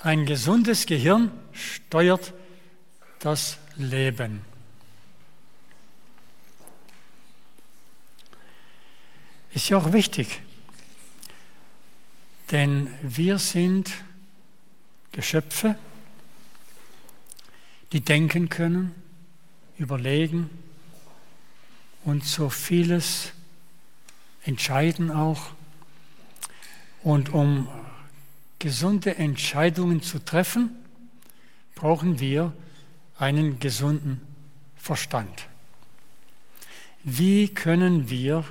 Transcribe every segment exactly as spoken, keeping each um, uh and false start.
Ein gesundes Gehirn steuert das Leben. Ist ja auch wichtig, denn wir sind Geschöpfe, die denken können, überlegen und so vieles entscheiden auch. Und um gesunde Entscheidungen zu treffen, brauchen wir einen gesunden Verstand. Wie können wir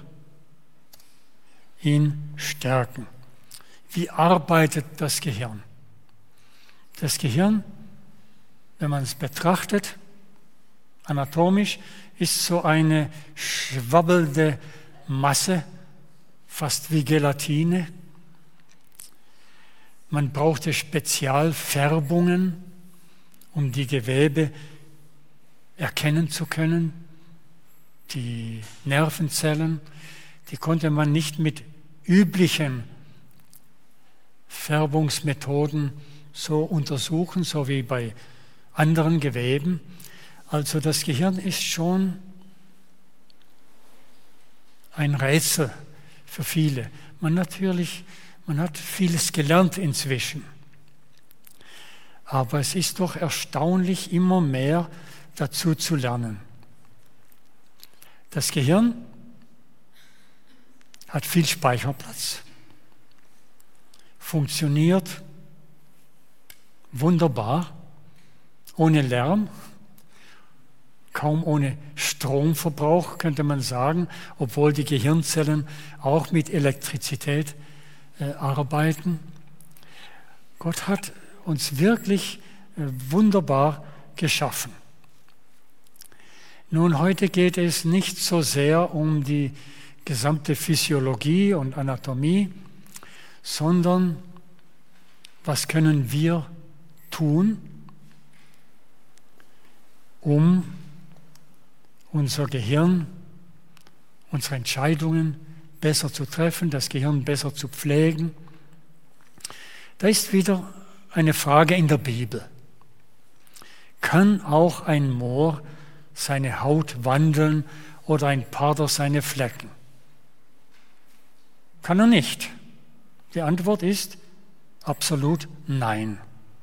ihn stärken? Wie arbeitet das Gehirn? Das Gehirn, wenn man es betrachtet, anatomisch, ist so eine schwabbelnde Masse, fast wie Gelatine. Man brauchte Spezialfärbungen, um die Gewebe erkennen zu können. Die Nervenzellen, die konnte man nicht mit üblichen Färbungsmethoden so untersuchen, so wie bei anderen Geweben. Also das Gehirn ist schon ein Rätsel für viele. Man natürlich, man hat vieles gelernt inzwischen. Aber es ist doch erstaunlich, immer mehr dazu zu lernen. Das Gehirn hat viel Speicherplatz, funktioniert wunderbar, ohne Lärm, kaum ohne Stromverbrauch, könnte man sagen, obwohl die Gehirnzellen auch mit Elektrizität äh, arbeiten. Gott hat uns wirklich äh, wunderbar geschaffen. Nun, heute geht es nicht so sehr um die gesamte Physiologie und Anatomie, sondern was können wir tun, um unser Gehirn, unsere Entscheidungen besser zu treffen, das Gehirn besser zu pflegen. Da ist wieder eine Frage in der Bibel. Kann auch ein Moor seine Haut wandeln oder ein Parther seine Flecken? Kann er nicht. Die Antwort ist absolut nein.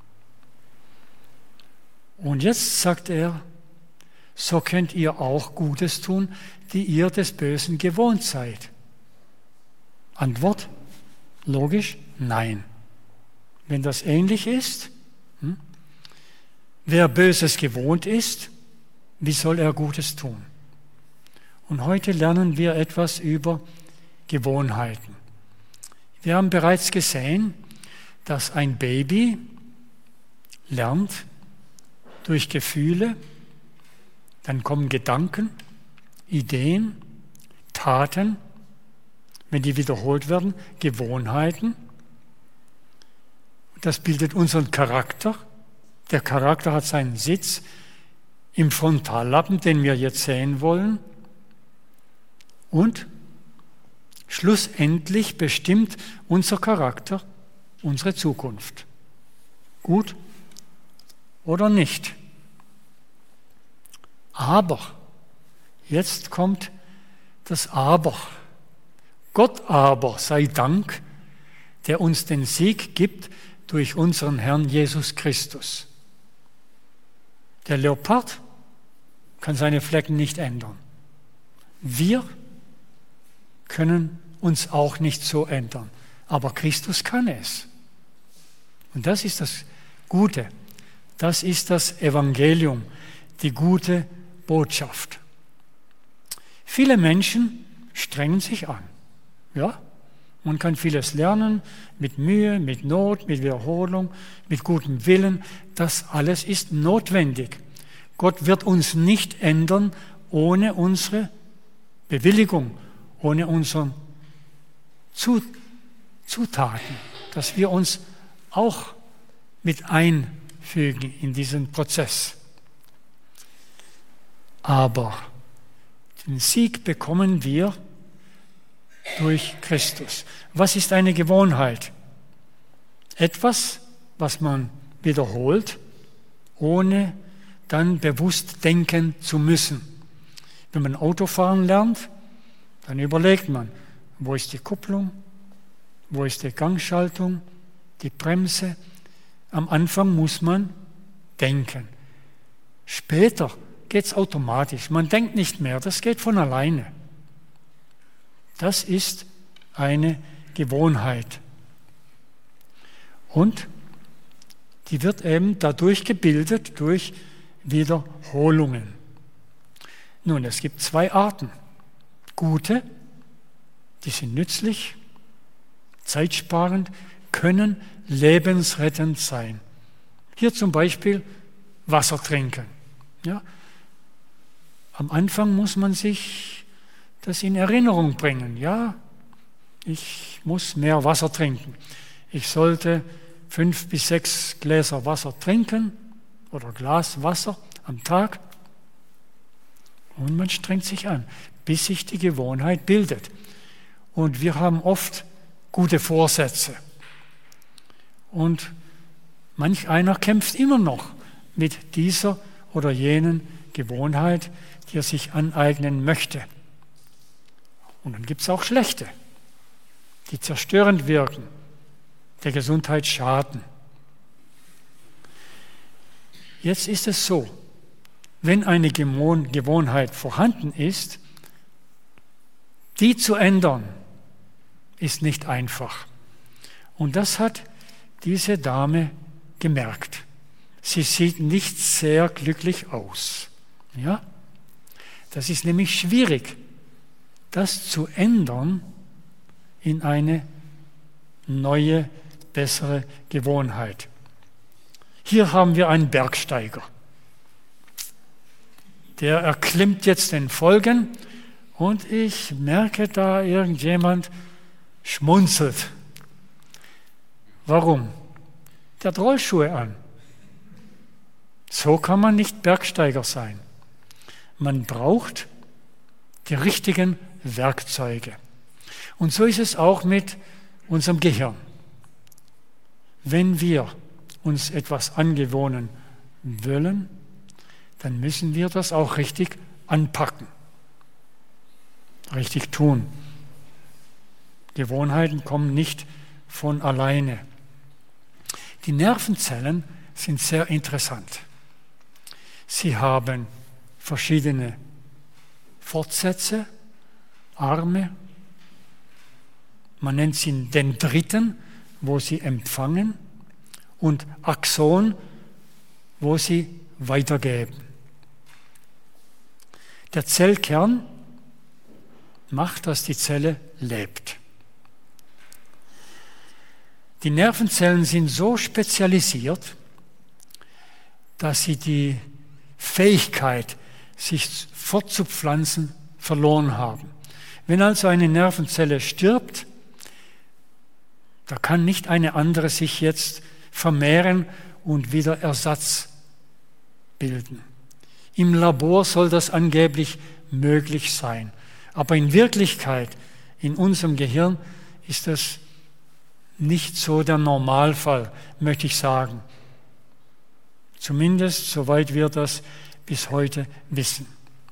Und jetzt sagt er, so könnt ihr auch Gutes tun, die ihr des Bösen gewohnt seid. Antwort, logisch, nein. Wenn das ähnlich ist, hm, wer Böses gewohnt ist, wie soll er Gutes tun? Und heute lernen wir etwas über Gewohnheiten. Wir haben bereits gesehen, dass ein Baby lernt durch Gefühle, dann kommen Gedanken, Ideen, Taten, wenn die wiederholt werden, Gewohnheiten. Das bildet unseren Charakter. Der Charakter hat seinen Sitz im Frontallappen, den wir jetzt sehen wollen. Und schlussendlich bestimmt unser Charakter unsere Zukunft. Gut oder nicht? Aber, jetzt kommt das Aber. Gott aber sei Dank, der uns den Sieg gibt durch unseren Herrn Jesus Christus. Der Leopard kann seine Flecken nicht ändern. Wir können uns auch nicht so ändern. Aber Christus kann es. Und das ist das Gute. Das ist das Evangelium, die gute Botschaft. Viele Menschen strengen sich an. Ja, man kann vieles lernen, mit Mühe, mit Not, mit Wiederholung, mit gutem Willen. Das alles ist notwendig. Gott wird uns nicht ändern ohne unsere Bewilligung, ohne unsere Zutaten, dass wir uns auch mit einfügen in diesen Prozess. Aber den Sieg bekommen wir durch Christus. Was ist eine Gewohnheit? Etwas, was man wiederholt, ohne dann bewusst denken zu müssen. Wenn man Autofahren lernt, dann überlegt man, wo ist die Kupplung, wo ist die Gangschaltung, die Bremse. Am Anfang muss man denken. Später geht es automatisch. Man denkt nicht mehr, das geht von alleine. Das ist eine Gewohnheit. Und die wird eben dadurch gebildet, durch Wiederholungen. Nun, es gibt zwei Arten. Gute, die sind nützlich, zeitsparend, können lebensrettend sein. Hier zum Beispiel Wasser trinken. Ja? Am Anfang muss man sich das in Erinnerung bringen. Ja, ich muss mehr Wasser trinken. Ich sollte fünf bis sechs Gläser Wasser trinken oder Glas Wasser am Tag. Und man strengt sich an, bis sich die Gewohnheit bildet. Und wir haben oft gute Vorsätze. Und manch einer kämpft immer noch mit dieser oder jenen Gewohnheit, die er sich aneignen möchte. Und dann gibt es auch schlechte, die zerstörend wirken, der Gesundheit schaden. Jetzt ist es so, wenn eine Gewohnheit vorhanden ist, die zu ändern, ist nicht einfach. Und das hat diese Dame gemerkt. Sie sieht nicht sehr glücklich aus. Ja? Das ist nämlich schwierig, das zu ändern in eine neue, bessere Gewohnheit. Hier haben wir einen Bergsteiger. Der erklimmt jetzt den Folgen und ich merke, da irgendjemand schmunzelt. Warum? Der hat Rollschuhe an. So kann man nicht Bergsteiger sein. Man braucht die richtigen Werkzeuge. Und so ist es auch mit unserem Gehirn. Wenn wir uns etwas angewöhnen wollen, dann müssen wir das auch richtig anpacken, richtig tun. Gewohnheiten kommen nicht von alleine. Die Nervenzellen sind sehr interessant. Sie haben verschiedene Fortsätze, Arme. Man nennt sie Dendriten, wo sie empfangen, und Axon, wo sie weitergeben. Der Zellkern macht, dass die Zelle lebt. Die Nervenzellen sind so spezialisiert, dass sie die Fähigkeit, sich fortzupflanzen, verloren haben. Wenn also eine Nervenzelle stirbt, da kann nicht eine andere sich jetzt vermehren und wieder Ersatz bilden. Im Labor soll das angeblich möglich sein. Aber in Wirklichkeit, in unserem Gehirn, ist das nicht so der Normalfall, möchte ich sagen. Zumindest soweit wir das bis heute wissen.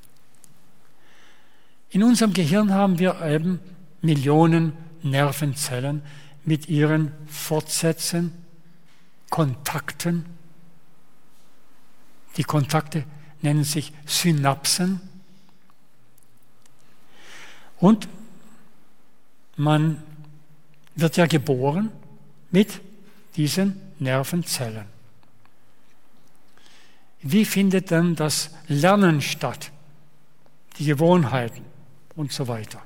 In unserem Gehirn haben wir eben Millionen Nervenzellen mit ihren Fortsätzen, Kontakten. Die Kontakte nennen sich Synapsen. Und man wird ja geboren mit diesen Nervenzellen. Wie findet dann das Lernen statt? Die Gewohnheiten und so weiter.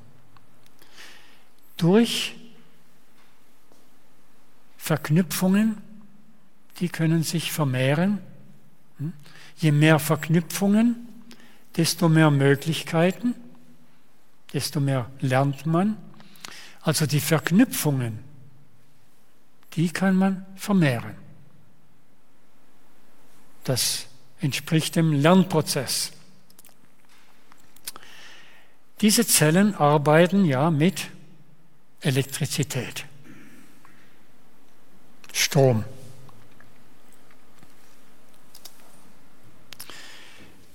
Durch Verknüpfungen, die können sich vermehren. Je mehr Verknüpfungen, desto mehr Möglichkeiten, desto mehr lernt man. Also die Verknüpfungen, die kann man vermehren. Das entspricht dem Lernprozess. Diese Zellen arbeiten ja mit Elektrizität, Strom.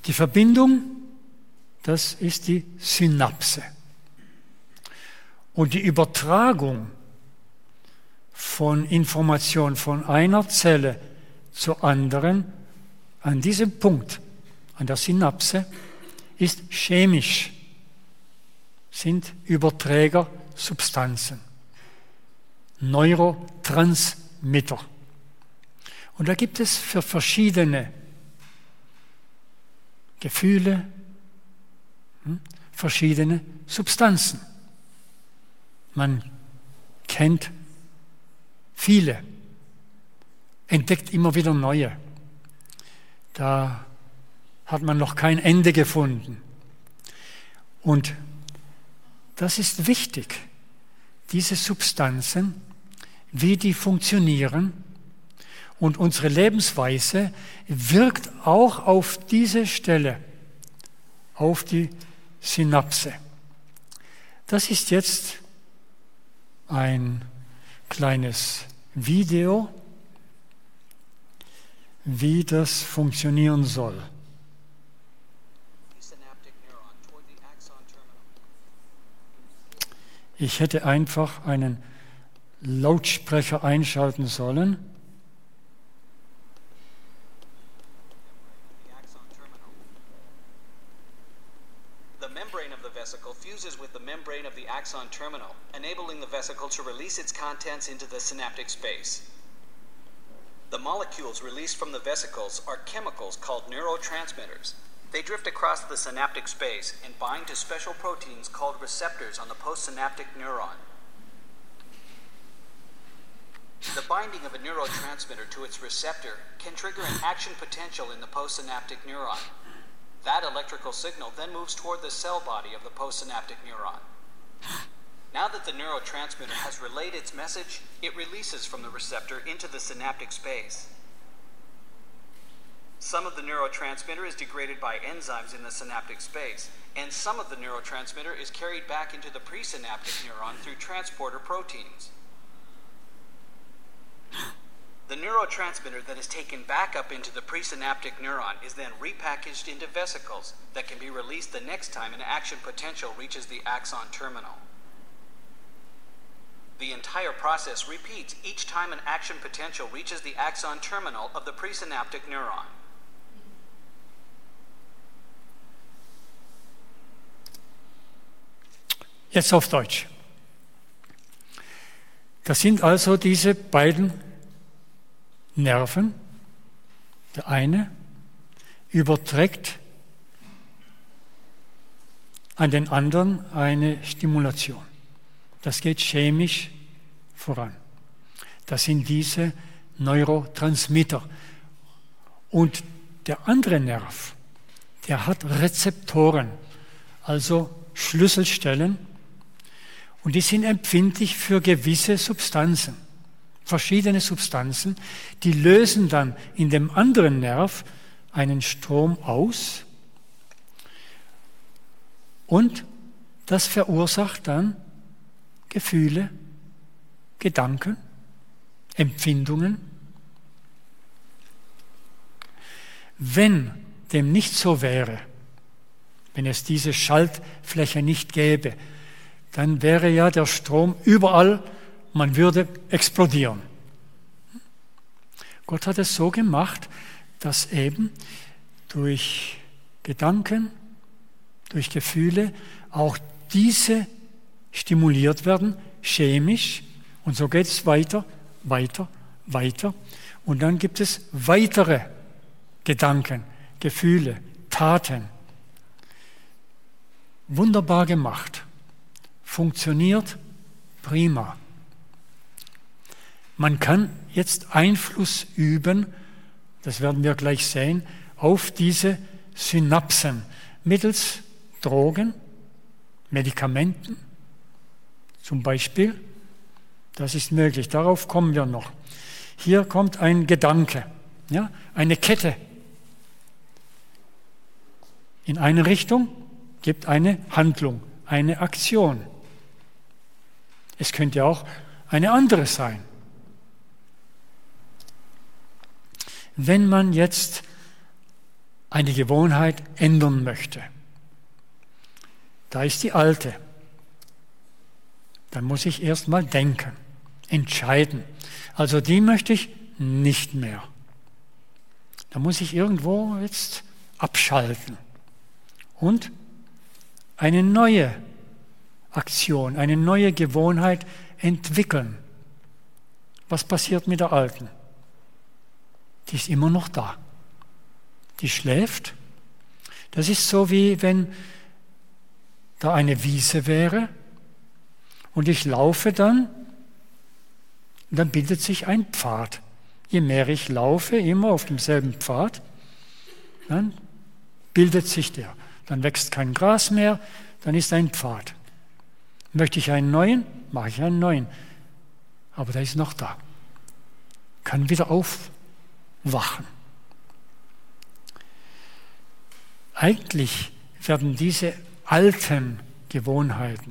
Die Verbindung, das ist die Synapse. Und die Übertragung von Information von einer Zelle zur anderen an diesem Punkt, an der Synapse, ist chemisch, sind Überträgersubstanzen, Neurotransmitter. Und da gibt es für verschiedene Gefühle hm, verschiedene Substanzen. Man kennt viele, entdeckt immer wieder neue. Da hat man noch kein Ende gefunden. Und das ist wichtig, diese Substanzen, wie die funktionieren. Und unsere Lebensweise wirkt auch auf diese Stelle, auf die Synapse. Das ist jetzt ein kleines Video, wie das funktionieren soll. Ich hätte einfach einen Lautsprecher einschalten sollen. The membrane of the vesicle fuses with the membrane of the axon terminal, enabling the vesicle to release its contents into the synaptic space. The molecules released from the vesicles are chemicals called neurotransmitters. They drift across the synaptic space and bind to special proteins called receptors on the postsynaptic neuron. The binding of a neurotransmitter to its receptor can trigger an action potential in the postsynaptic neuron. That electrical signal then moves toward the cell body of the postsynaptic neuron. Now that the neurotransmitter has relayed its message, it releases from the receptor into the synaptic space. Some of the neurotransmitter is degraded by enzymes in the synaptic space, and some of the neurotransmitter is carried back into the presynaptic neuron through transporter proteins. The neurotransmitter that is taken back up into the presynaptic neuron is then repackaged into vesicles that can be released the next time an action potential reaches the axon terminal. The entire process repeats each time an action potential reaches the axon terminal of the presynaptic neuron. Jetzt auf Deutsch. Das sind also diese beiden Nerven. Der eine überträgt an den anderen eine Stimulation. Das geht chemisch voran. Das sind diese Neurotransmitter. Und der andere Nerv, der hat Rezeptoren, also Schlüsselstellen, und die sind empfindlich für gewisse Substanzen, verschiedene Substanzen, die lösen dann in dem anderen Nerv einen Strom aus und das verursacht dann Gefühle, Gedanken, Empfindungen. Wenn dem nicht so wäre, wenn es diese Schaltfläche nicht gäbe, dann wäre ja der Strom überall, man würde explodieren. Gott hat es so gemacht, dass eben durch Gedanken, durch Gefühle auch diese stimuliert werden, chemisch, und so geht es weiter, weiter, weiter. Und dann gibt es weitere Gedanken, Gefühle, Taten. Wunderbar gemacht. Funktioniert prima. Man kann jetzt Einfluss üben, das werden wir gleich sehen, auf diese Synapsen mittels Drogen, Medikamenten zum Beispiel. Das ist möglich, darauf kommen wir noch. Hier kommt ein Gedanke, ja, eine Kette. In eine Richtung gibt eine Handlung, eine Aktion. Es könnte auch eine andere sein. Wenn man jetzt eine Gewohnheit ändern möchte. Da ist die alte. Dann muss ich erst mal denken, entscheiden. Also die möchte ich nicht mehr. Da muss ich irgendwo jetzt abschalten und eine neue Aktion, eine neue Gewohnheit entwickeln. Was passiert mit der alten? Die ist immer noch da. Die schläft. Das ist so, wie wenn da eine Wiese wäre und ich laufe dann, und dann bildet sich ein Pfad. Je mehr ich laufe, immer auf demselben Pfad, dann bildet sich der. Dann wächst kein Gras mehr, dann ist ein Pfad. Möchte ich einen neuen, mache ich einen neuen. Aber der ist noch da. Kann wieder aufwachen. Eigentlich werden diese alten Gewohnheiten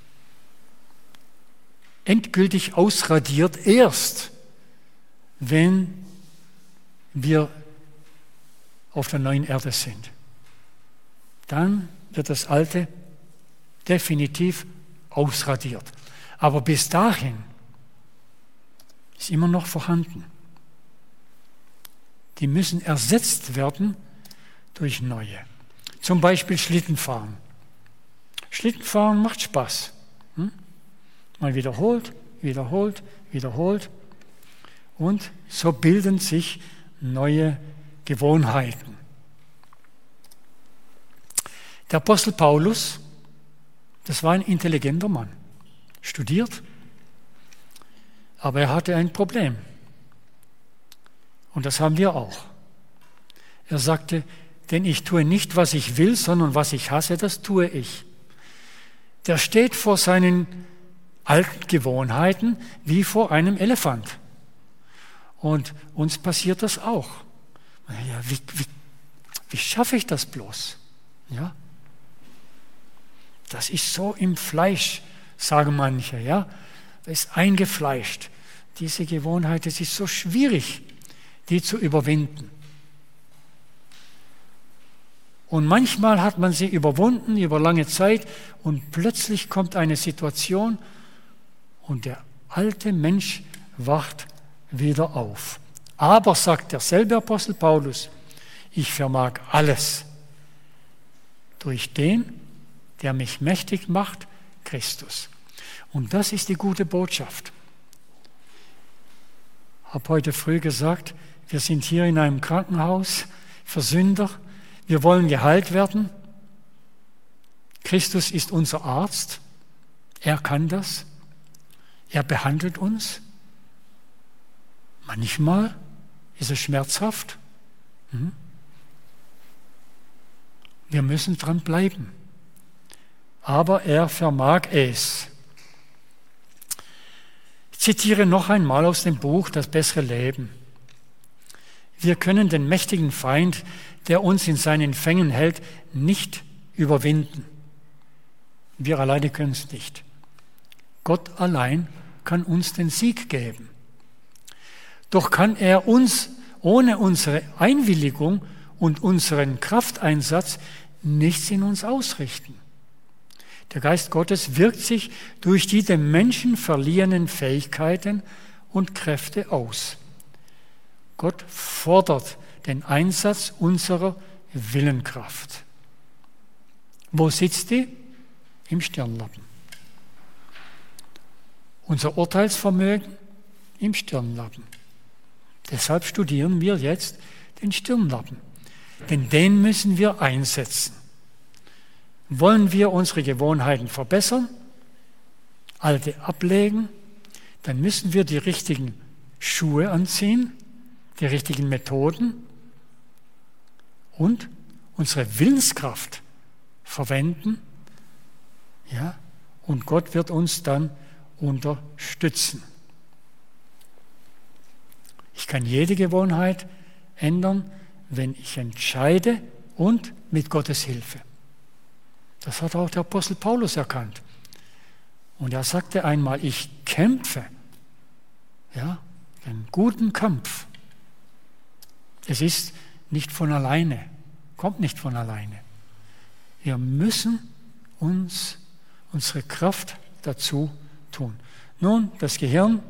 endgültig ausradiert erst, wenn wir auf der neuen Erde sind. Dann wird das Alte definitiv ausradiert. Aber bis dahin ist immer noch vorhanden. Die müssen ersetzt werden durch neue. Zum Beispiel Schlittenfahren. Schlittenfahren macht Spaß. Hm? Man wiederholt, wiederholt, wiederholt. Und so bilden sich neue Gewohnheiten. Der Apostel Paulus, das war ein intelligenter Mann, studiert, aber er hatte ein Problem. Und das haben wir auch. Er sagte, denn ich tue nicht, was ich will, sondern was ich hasse, das tue ich. Der steht vor seinen alten Gewohnheiten wie vor einem Elefant. Und uns passiert das auch. Ja, wie, wie, wie schaffe ich das bloß? Ja? Das ist so im Fleisch, sagen manche. Ja? Das ist eingefleischt. Diese Gewohnheit, es ist so schwierig, die zu überwinden. Und manchmal hat man sie überwunden über lange Zeit und plötzlich kommt eine Situation und der alte Mensch wacht wieder auf. Aber, sagt derselbe Apostel Paulus, ich vermag alles durch den, der mich mächtig macht, Christus. Und das ist die gute Botschaft. Ich habe heute früh gesagt, wir sind hier in einem Krankenhaus für Sünder. Wir wollen geheilt werden. Christus ist unser Arzt. Er kann das. Er behandelt uns. Manchmal ist es schmerzhaft. Wir müssen dran bleiben. Aber er vermag es. Ich zitiere noch einmal aus dem Buch Das bessere Leben. Wir können den mächtigen Feind, der uns in seinen Fängen hält, nicht überwinden. Wir alleine können es nicht. Gott allein kann uns den Sieg geben. Doch kann er uns ohne unsere Einwilligung und unseren Krafteinsatz nichts in uns ausrichten. Der Geist Gottes wirkt sich durch die dem Menschen verliehenen Fähigkeiten und Kräfte aus. Gott fordert den Einsatz unserer Willenkraft. Wo sitzt die? Im Stirnlappen. Unser Urteilsvermögen im Stirnlappen. Deshalb studieren wir jetzt den Stirnlappen, denn den müssen wir einsetzen. Wollen wir unsere Gewohnheiten verbessern, alte ablegen, dann müssen wir die richtigen Schuhe anziehen, die richtigen Methoden und unsere Willenskraft verwenden. Ja, und Gott wird uns dann unterstützen. Ich kann jede Gewohnheit ändern, wenn ich entscheide und mit Gottes Hilfe. Das hat auch der Apostel Paulus erkannt. Und er sagte einmal, ich kämpfe, ja, einen guten Kampf. Es ist nicht von alleine. kommt nicht von alleine. Wir müssen uns unsere Kraft dazu tun. Nun, das Gehirn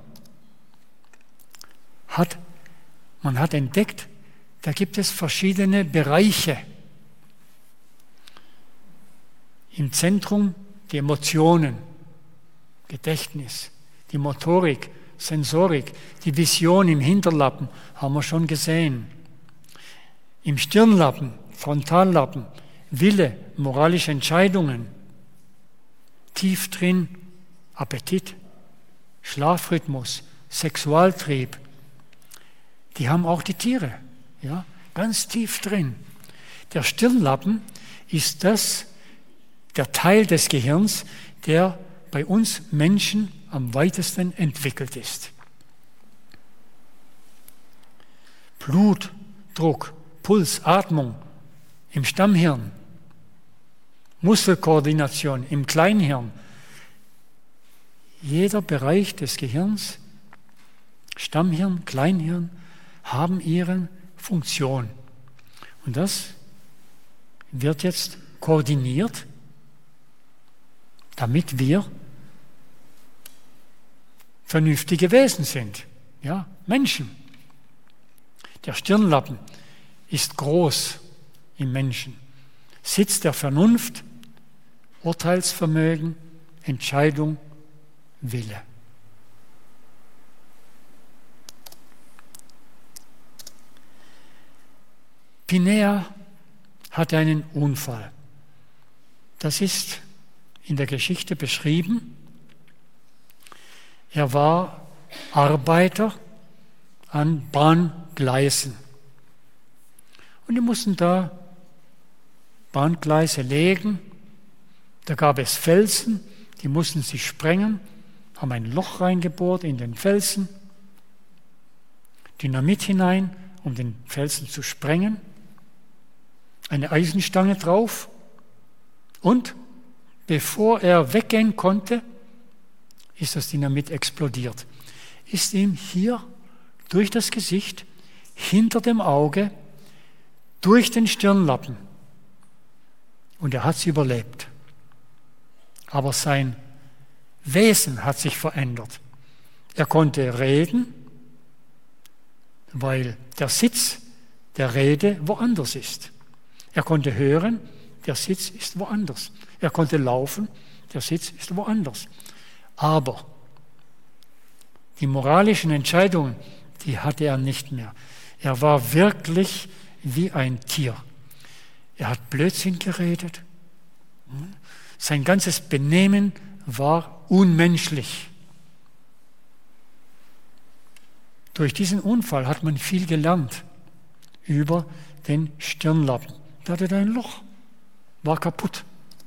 hat, man hat entdeckt, da gibt es verschiedene Bereiche. Im Zentrum die Emotionen, Gedächtnis, die Motorik, Sensorik, die Vision im Hinterlappen, haben wir schon gesehen. Im Stirnlappen, Frontallappen, Wille, moralische Entscheidungen, tief drin Appetit, Schlafrhythmus, Sexualtrieb. Die haben auch die Tiere, ja, ganz tief drin. Der Stirnlappen ist das, der Teil des Gehirns, der bei uns Menschen am weitesten entwickelt ist. Blutdruck, Puls, Atmung im Stammhirn, Muskelkoordination im Kleinhirn. Jeder Bereich des Gehirns, Stammhirn, Kleinhirn, haben ihre Funktion. Und das wird jetzt koordiniert, damit wir vernünftige Wesen sind, ja, Menschen. Der Stirnlappen ist groß im Menschen, Sitz der Vernunft, Urteilsvermögen, Entscheidung, Wille. Pinea hatte einen Unfall. Das ist in der Geschichte beschrieben. Er war Arbeiter an Bahngleisen. Und die mussten da Bahngleise legen. Da gab es Felsen, die mussten sie sprengen, haben ein Loch reingebohrt in den Felsen, Dynamit hinein, um den Felsen zu sprengen, eine Eisenstange drauf und bevor er weggehen konnte, ist das Dynamit explodiert. Ist ihm hier durch das Gesicht, hinter dem Auge, durch den Stirnlappen. Und er hat es überlebt. Aber sein Wesen hat sich verändert. Er konnte reden, weil der Sitz der Rede woanders ist. Er konnte hören, der Sitz ist woanders. Er konnte laufen, der Sitz ist woanders. Aber die moralischen Entscheidungen, die hatte er nicht mehr. Er war wirklich wie ein Tier. Er hat Blödsinn geredet. Sein ganzes Benehmen war unmenschlich. Durch diesen Unfall hat man viel gelernt über den Stirnlappen. Da hatte er ein Loch, war kaputt.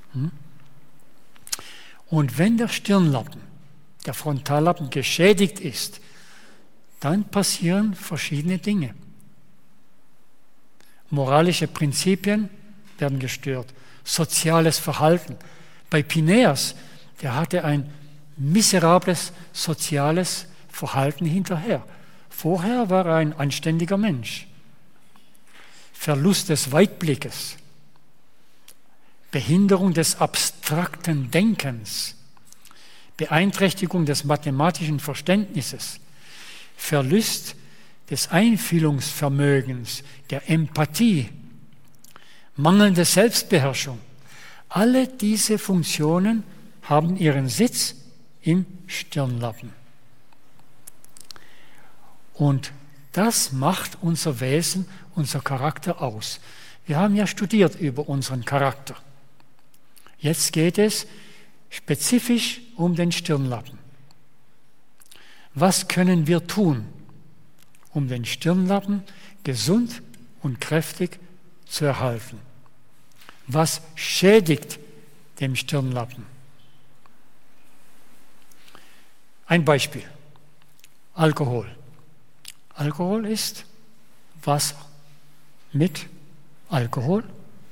Und wenn der Stirnlappen, der Frontallappen geschädigt ist, dann passieren verschiedene Dinge. Moralische Prinzipien werden gestört, soziales Verhalten. Bei Pineas, der hatte ein miserables soziales Verhalten hinterher. Vorher war er ein anständiger Mensch. Verlust des Weitblickes, Behinderung des abstrakten Denkens, Beeinträchtigung des mathematischen Verständnisses, Verlust des Einfühlungsvermögens, der Empathie, mangelnde Selbstbeherrschung. Alle diese Funktionen haben ihren Sitz im Stirnlappen. Und das macht unser Wesen, unser Charakter aus. Wir haben ja studiert über unseren Charakter. Jetzt geht es spezifisch um den Stirnlappen. Was können wir tun, um den Stirnlappen gesund und kräftig zu erhalten? Was schädigt den Stirnlappen? Ein Beispiel. Alkohol. Alkohol ist Wasser mit Alkohol.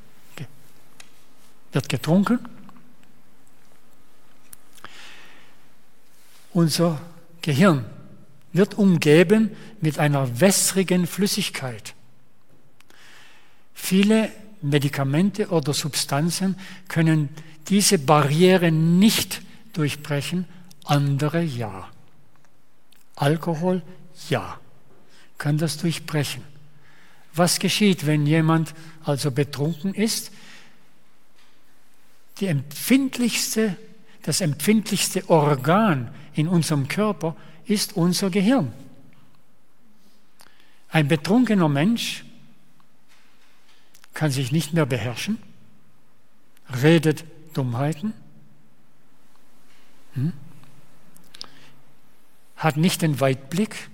Wird getrunken. Unser Gehirn wird umgeben mit einer wässrigen Flüssigkeit. Viele Medikamente oder Substanzen können diese Barriere nicht durchbrechen, andere ja. Alkohol, ja, kann das durchbrechen. Was geschieht, wenn jemand also betrunken ist? Die empfindlichste, das empfindlichste Organ in unserem Körper ist unser Gehirn. Ein betrunkener Mensch kann sich nicht mehr beherrschen, redet Dummheiten, hm? hat nicht den Weitblick.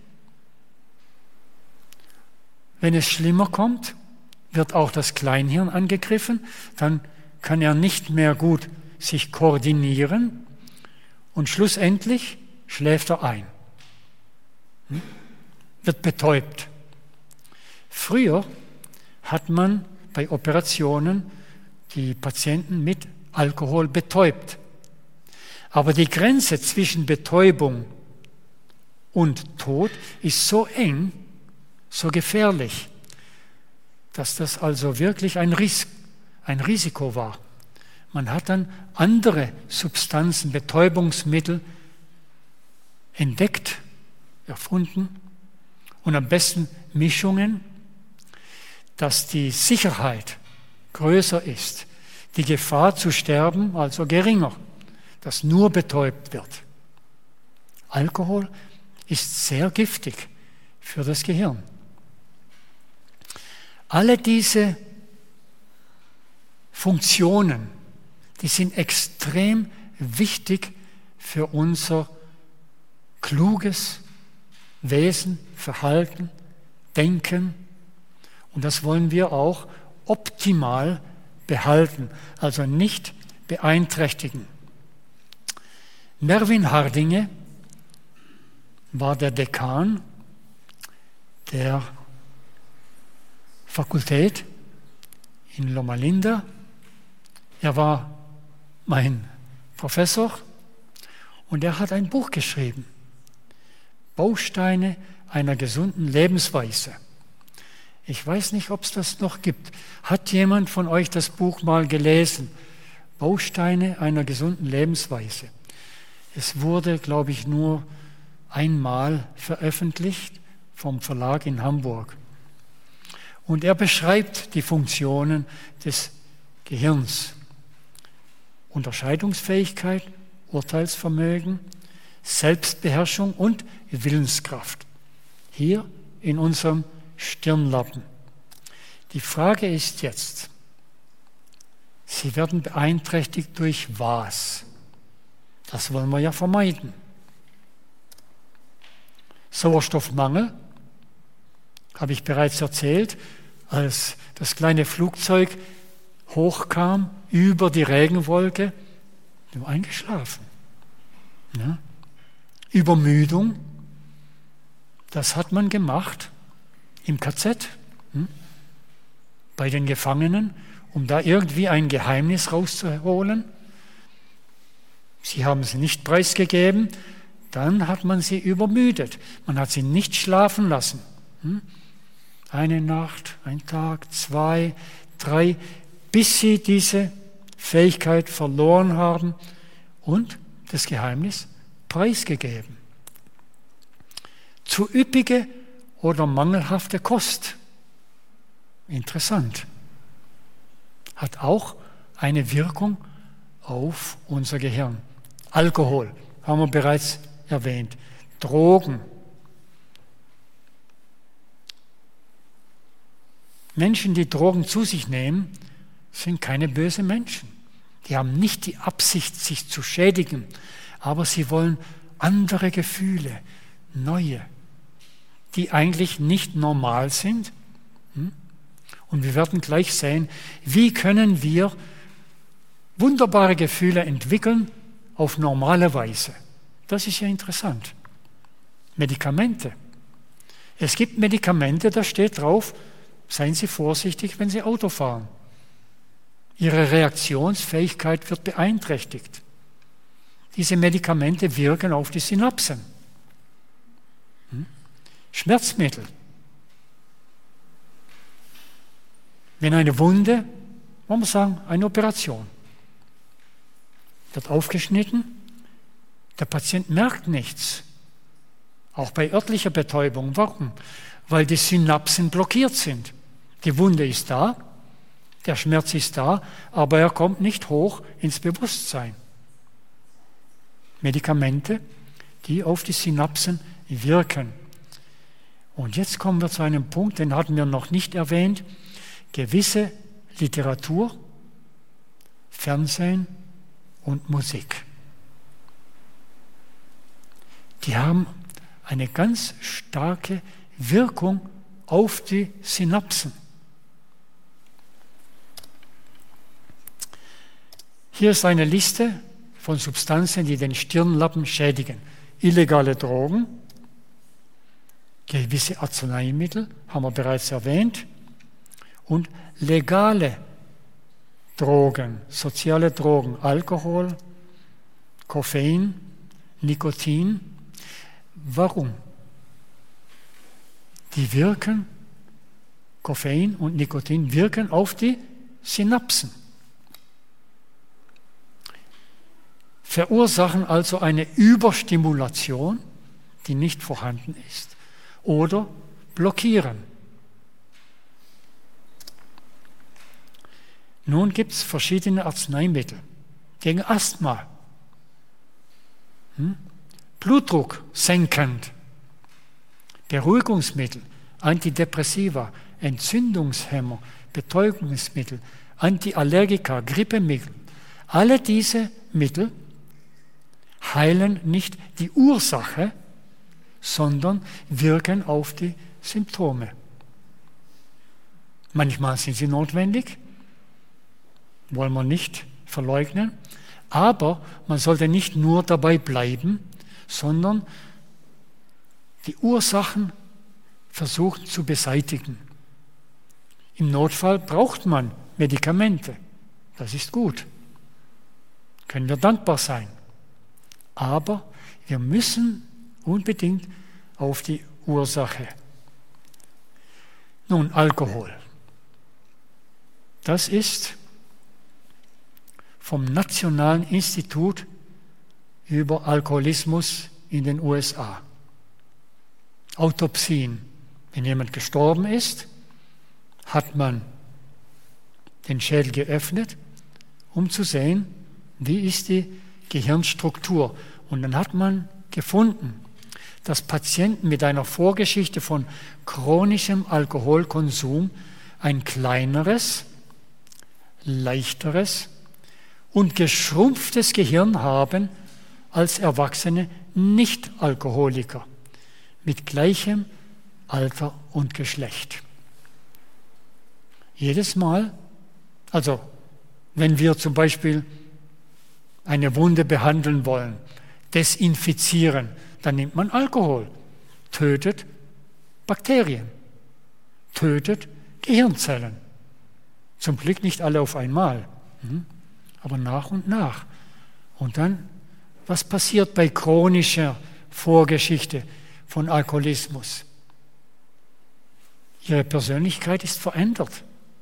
Wenn es schlimmer kommt, wird auch das Kleinhirn angegriffen, dann kann er nicht mehr gut sich koordinieren und schlussendlich schläft er ein, hm? wird betäubt. Früher hat man bei Operationen die Patienten mit Alkohol betäubt. Aber die Grenze zwischen Betäubung und Tod ist so eng, so gefährlich, dass das also wirklich ein, Ris- ein Risiko war. Man hat dann andere Substanzen, Betäubungsmittel entdeckt, erfunden und am besten Mischungen, dass die Sicherheit größer ist, die Gefahr zu sterben also geringer, dass nur betäubt wird. Alkohol ist sehr giftig für das Gehirn. Alle diese Funktionen, die sind extrem wichtig für unser kluges Wesen, Verhalten, Denken. Und das wollen wir auch optimal behalten, also nicht beeinträchtigen. Mervyn Hardinge war der Dekan der Fakultät in Loma Linda. Er war mein Professor und er hat ein Buch geschrieben, Bausteine einer gesunden Lebensweise. Ich weiß nicht, ob es das noch gibt. Hat jemand von euch das Buch mal gelesen? Bausteine einer gesunden Lebensweise. Es wurde, glaube ich, nur einmal veröffentlicht vom Verlag in Hamburg. Und er beschreibt die Funktionen des Gehirns. Unterscheidungsfähigkeit, Urteilsvermögen, Selbstbeherrschung und Willenskraft. Hier in unserem Stirnlappen. Die Frage ist jetzt, sie werden beeinträchtigt durch was? Das wollen wir ja vermeiden. Sauerstoffmangel, habe ich bereits erzählt, als das kleine Flugzeug hochkam über die Regenwolke, nur eingeschlafen. Ja? Übermüdung, das hat man gemacht im K Z, hm? bei den Gefangenen, um da irgendwie ein Geheimnis rauszuholen. Sie haben es nicht preisgegeben, dann hat man sie übermüdet. Man hat sie nicht schlafen lassen. Hm? Eine Nacht, ein Tag, zwei, drei, bis sie diese Fähigkeit verloren haben und das Geheimnis preisgegeben. Zu üppige oder mangelhafte Kost, interessant, hat auch eine Wirkung auf unser Gehirn. Alkohol, haben wir bereits erwähnt. Drogen. Menschen, die Drogen zu sich nehmen, sind keine bösen Menschen. Die haben nicht die Absicht, sich zu schädigen, aber sie wollen andere Gefühle, neue, die eigentlich nicht normal sind. Und wir werden gleich sehen, wie können wir wunderbare Gefühle entwickeln auf normale Weise. Das ist ja interessant. Medikamente. Es gibt Medikamente, da steht drauf, seien Sie vorsichtig, wenn Sie Auto fahren. Ihre Reaktionsfähigkeit wird beeinträchtigt. Diese Medikamente wirken auf die Synapsen. Hm? Schmerzmittel. Wenn eine Wunde, wollen wir sagen, eine Operation, wird aufgeschnitten, der Patient merkt nichts. Auch bei örtlicher Betäubung. Warum? Weil die Synapsen blockiert sind. Die Wunde ist da, der Schmerz ist da, aber er kommt nicht hoch ins Bewusstsein. Medikamente, die auf die Synapsen wirken. Und jetzt kommen wir zu einem Punkt, den hatten wir noch nicht erwähnt. Gewisse Literatur, Fernsehen und Musik. Die haben eine ganz starke Wirkung auf die Synapsen. Hier ist eine Liste von Substanzen, die den Stirnlappen schädigen. Illegale Drogen, gewisse Arzneimittel, haben wir bereits erwähnt, und legale Drogen, soziale Drogen, Alkohol, Koffein, Nikotin. Warum? Die wirken, Koffein und Nikotin wirken auf die Synapsen. Verursachen also eine Überstimulation, die nicht vorhanden ist, oder blockieren. Nun gibt es verschiedene Arzneimittel gegen Asthma, hm? Blutdruck senkend, Beruhigungsmittel, Antidepressiva, Entzündungshemmer, Betäubungsmittel, Antiallergika, Grippemittel. Alle diese Mittel heilen nicht die Ursache, sondern wirken auf die Symptome. Manchmal sind sie notwendig, wollen wir nicht verleugnen, aber man sollte nicht nur dabei bleiben, sondern die Ursachen versuchen zu beseitigen. Im Notfall braucht man Medikamente, das ist gut, können wir dankbar sein. Aber wir müssen unbedingt auf die Ursache. Nun, Alkohol. Das ist vom Nationalen Institut über Alkoholismus in den U S A. Autopsien. Wenn jemand gestorben ist, hat man den Schädel geöffnet, um zu sehen, wie ist die Gehirnstruktur. Und dann hat man gefunden, dass Patienten mit einer Vorgeschichte von chronischem Alkoholkonsum ein kleineres, leichteres und geschrumpftes Gehirn haben als erwachsene Nicht-Alkoholiker mit gleichem Alter und Geschlecht. Jedes Mal, also wenn wir zum Beispiel eine Wunde behandeln wollen, desinfizieren, dann nimmt man Alkohol, tötet Bakterien, tötet Gehirnzellen. Zum Glück nicht alle auf einmal, aber nach und nach. Und dann, was passiert bei chronischer Vorgeschichte von Alkoholismus? Ihre Persönlichkeit ist verändert.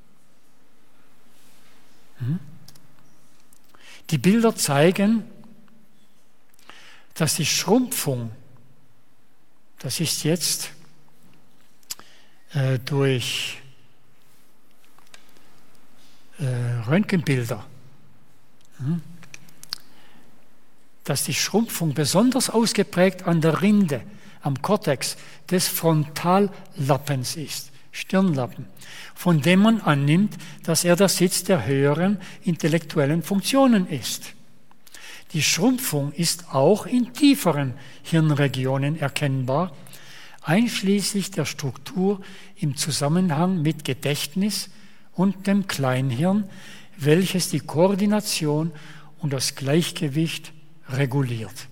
Die Bilder zeigen, dass die Schrumpfung, das ist jetzt äh, durch äh, Röntgenbilder, hm, dass die Schrumpfung besonders ausgeprägt an der Rinde, am Kortex des Frontallappens ist, Stirnlappen, von dem man annimmt, dass er der Sitz der höheren intellektuellen Funktionen ist. Die Schrumpfung ist auch in tieferen Hirnregionen erkennbar, einschließlich der Struktur im Zusammenhang mit Gedächtnis und dem Kleinhirn, welches die Koordination und das Gleichgewicht reguliert.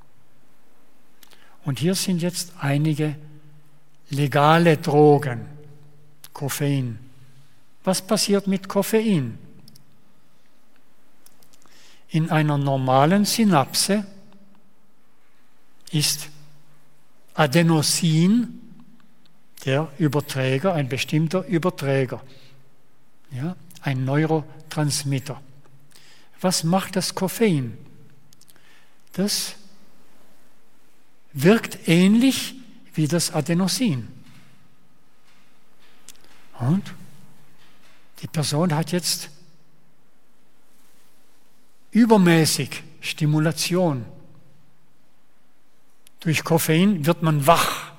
Und hier sind jetzt einige legale Drogen. Koffein. Was passiert mit Koffein? In einer normalen Synapse ist Adenosin der Überträger, ein bestimmter Überträger. Ja, ein Neurotransmitter. Was macht das Koffein? Das wirkt ähnlich wie das Adenosin. Und die Person hat jetzt übermäßig Stimulation. Durch Koffein wird man wach.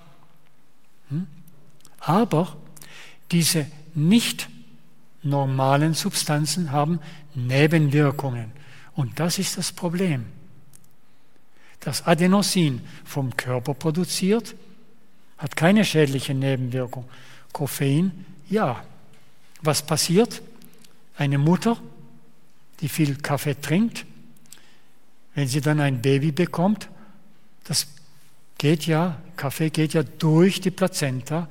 Aber diese nicht normalen Substanzen haben Nebenwirkungen. Und das ist das Problem. Das Adenosin vom Körper produziert, hat keine schädliche Nebenwirkung. Koffein, ja. Was passiert? Eine Mutter, die viel Kaffee trinkt, wenn sie dann ein Baby bekommt, das geht ja, Kaffee geht ja durch die Plazenta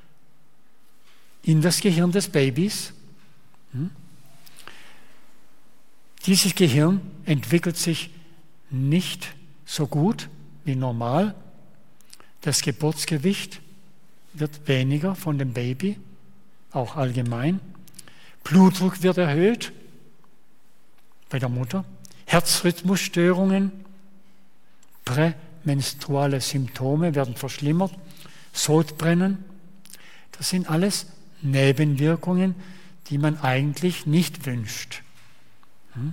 in das Gehirn des Babys. Hm? Dieses Gehirn entwickelt sich nicht so gut wie normal. Das Geburtsgewicht wird weniger von dem Baby, auch allgemein. Blutdruck wird erhöht bei der Mutter. Herzrhythmusstörungen, prämenstruale Symptome werden verschlimmert. Sodbrennen, das sind alles Nebenwirkungen, die man eigentlich nicht wünscht. Hm?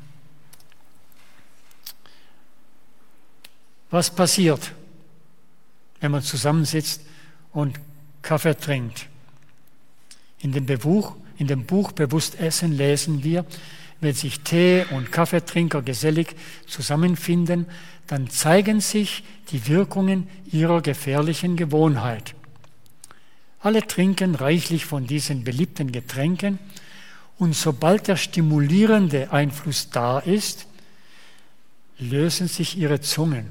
Was passiert, wenn man zusammensitzt und Kaffee trinkt? In dem Buch, in dem Buch Bewusst Essen lesen wir, wenn sich Tee- und Kaffeetrinker gesellig zusammenfinden, dann zeigen sich die Wirkungen ihrer gefährlichen Gewohnheit. Alle trinken reichlich von diesen beliebten Getränken und sobald der stimulierende Einfluss da ist, lösen sich ihre Zungen.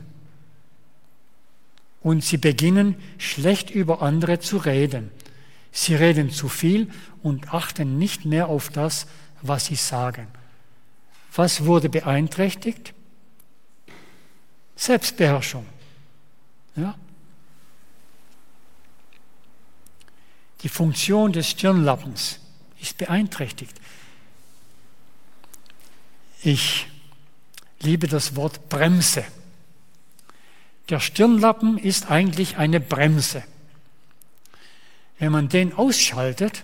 Und sie beginnen, schlecht über andere zu reden. Sie reden zu viel und achten nicht mehr auf das, was sie sagen. Was wurde beeinträchtigt? Selbstbeherrschung. Ja? Die Funktion des Stirnlappens ist beeinträchtigt. Ich liebe das Wort Bremse. Der Stirnlappen ist eigentlich eine Bremse. Wenn man den ausschaltet,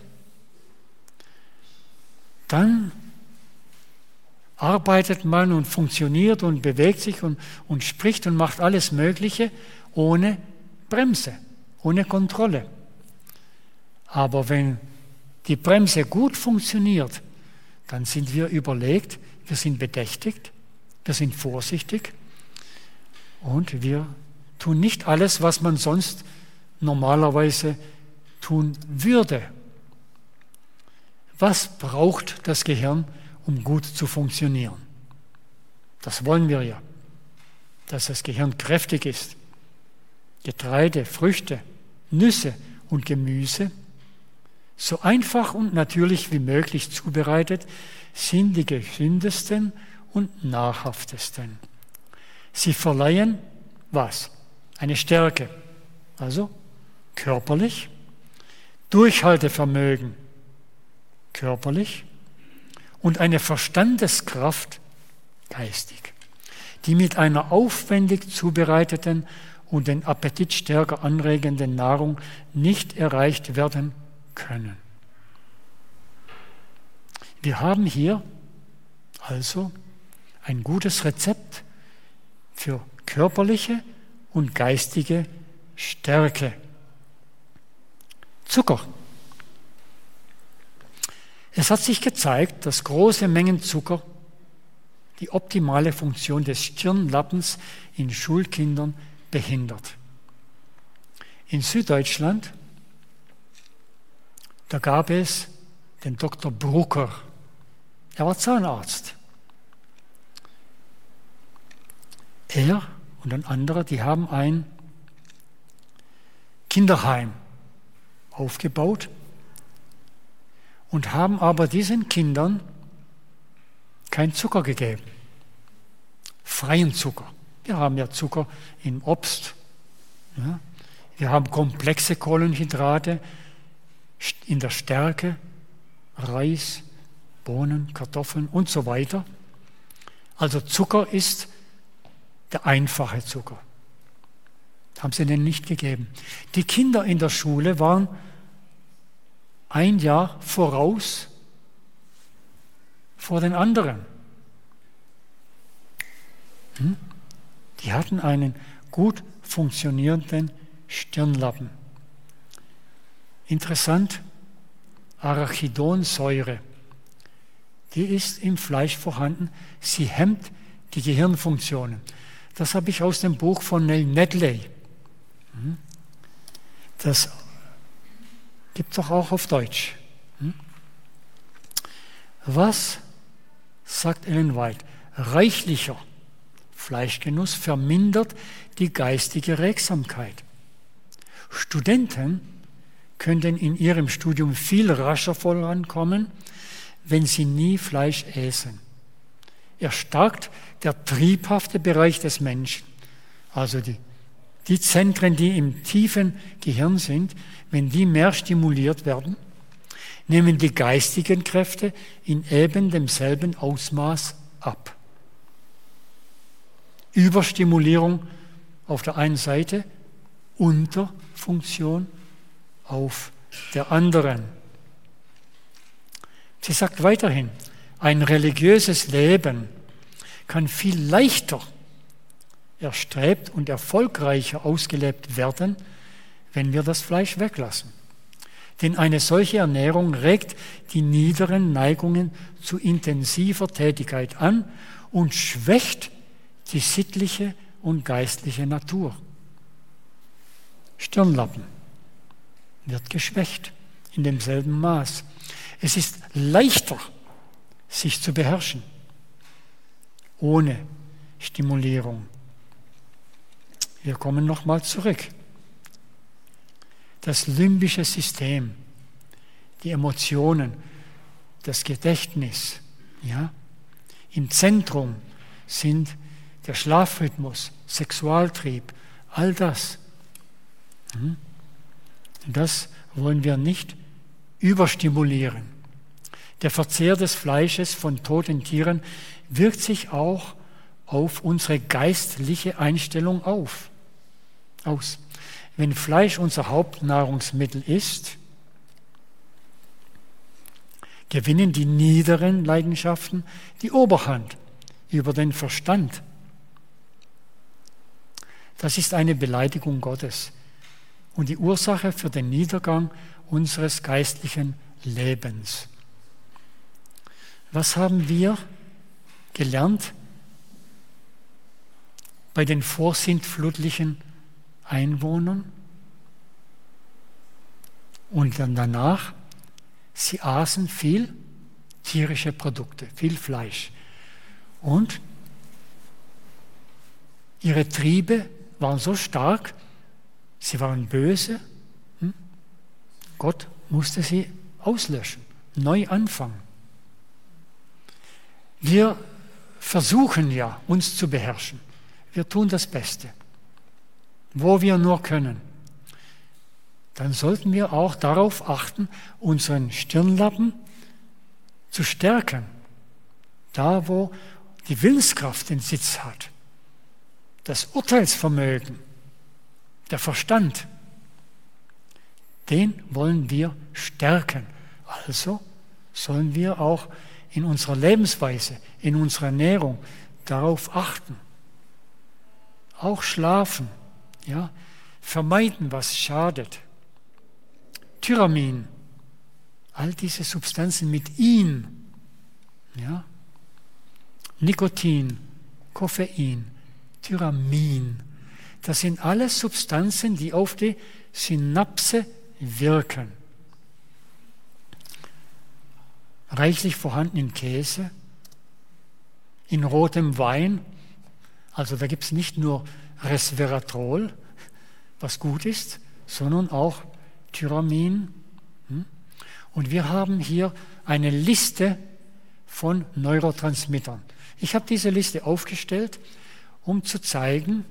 dann arbeitet man und funktioniert und bewegt sich und, und spricht und macht alles Mögliche ohne Bremse, ohne Kontrolle. Aber wenn die Bremse gut funktioniert, dann sind wir überlegt, wir sind bedächtigt, wir sind vorsichtig und wir tun nicht alles, was man sonst normalerweise tun würde. Was braucht das Gehirn, um gut zu funktionieren? Das wollen wir ja, dass das Gehirn kräftig ist. Getreide, Früchte, Nüsse und Gemüse, so einfach und natürlich wie möglich zubereitet, sind die gesündesten und nahrhaftesten. Sie verleihen was? Eine Stärke, also körperlich, Durchhaltevermögen, körperlich, und eine Verstandeskraft, geistig, die mit einer aufwendig zubereiteten und den Appetit stärker anregenden Nahrung nicht erreicht werden können. Wir haben hier also ein gutes Rezept für körperliche und geistige Stärke. Zucker. Es hat sich gezeigt, dass große Mengen Zucker die optimale Funktion des Stirnlappens in Schulkindern behindert. In Süddeutschland, da gab es den Doktor Brucker. Er war Zahnarzt. Er und ein anderer, die haben ein Kinderheim aufgebaut und haben aber diesen Kindern kein Zucker gegeben. Freien Zucker. Wir haben ja Zucker im Obst. Ja. Wir haben komplexe Kohlenhydrate in der Stärke, Reis, Bohnen, Kartoffeln und so weiter. Also Zucker ist der einfache Zucker. Haben sie denen nicht gegeben. Die Kinder in der Schule waren ein Jahr voraus vor den anderen. Hm? Die hatten einen gut funktionierenden Stirnlappen. Interessant, Arachidonsäure, die ist im Fleisch vorhanden. Sie hemmt die Gehirnfunktionen. Das habe ich aus dem Buch von Neil Nedley. Das gibt es doch auch auf Deutsch. Was sagt Ellen White? Reichlicher Fleischgenuss vermindert die geistige Regsamkeit. Studenten könnten in ihrem Studium viel rascher vorankommen, wenn sie nie Fleisch essen. Erstarkt der triebhafte Bereich des Menschen, also die, die Zentren, die im tiefen Gehirn sind, wenn die mehr stimuliert werden, nehmen die geistigen Kräfte in eben demselben Ausmaß ab. Überstimulierung auf der einen Seite, Unterfunktion auf der anderen. Sie sagt weiterhin, ein religiöses Leben kann viel leichter erstrebt und erfolgreicher ausgelebt werden, wenn wir das Fleisch weglassen. Denn eine solche Ernährung regt die niederen Neigungen zu intensiver Tätigkeit an und schwächt die sittliche und geistliche Natur. Stirnlappen wird geschwächt in demselben Maß. Es ist leichter, sich zu beherrschen, ohne Stimulierung. Wir kommen nochmal zurück. Das limbische System, die Emotionen, das Gedächtnis, ja, im Zentrum sind der Schlafrhythmus, Sexualtrieb, all das. Das wollen wir nicht überstimulieren. Der Verzehr des Fleisches von toten Tieren wirkt sich auch auf unsere geistliche Einstellung auf, aus. Wenn Fleisch unser Hauptnahrungsmittel ist, gewinnen die niederen Leidenschaften die Oberhand über den Verstand. Das ist eine Beleidigung Gottes und die Ursache für den Niedergang unseres geistlichen Lebens. Was haben wir gelernt bei den vorsintflutlichen Einwohnern? Und dann danach, sie aßen viel tierische Produkte, viel Fleisch. Und ihre Triebe waren so stark, sie waren böse. Hm? Gott musste sie auslöschen, neu anfangen. Wir versuchen ja, uns zu beherrschen. Wir tun das Beste, wo wir nur können. Dann sollten wir auch darauf achten, unseren Stirnlappen zu stärken. Da, wo die Willenskraft den Sitz hat. Das Urteilsvermögen, der Verstand, den wollen wir stärken. Also sollen wir auch in unserer Lebensweise, in unserer Ernährung darauf achten. Auch schlafen, ja, vermeiden, was schadet. Tyramin, all diese Substanzen mit In, ja, Nikotin, Koffein, Tyramin, das sind alles Substanzen, die auf die Synapse wirken. Reichlich vorhanden in Käse, in rotem Wein, also da gibt es nicht nur Resveratrol, was gut ist, sondern auch Tyramin. Und wir haben hier eine Liste von Neurotransmittern. Ich habe diese Liste aufgestellt, um zu zeigen,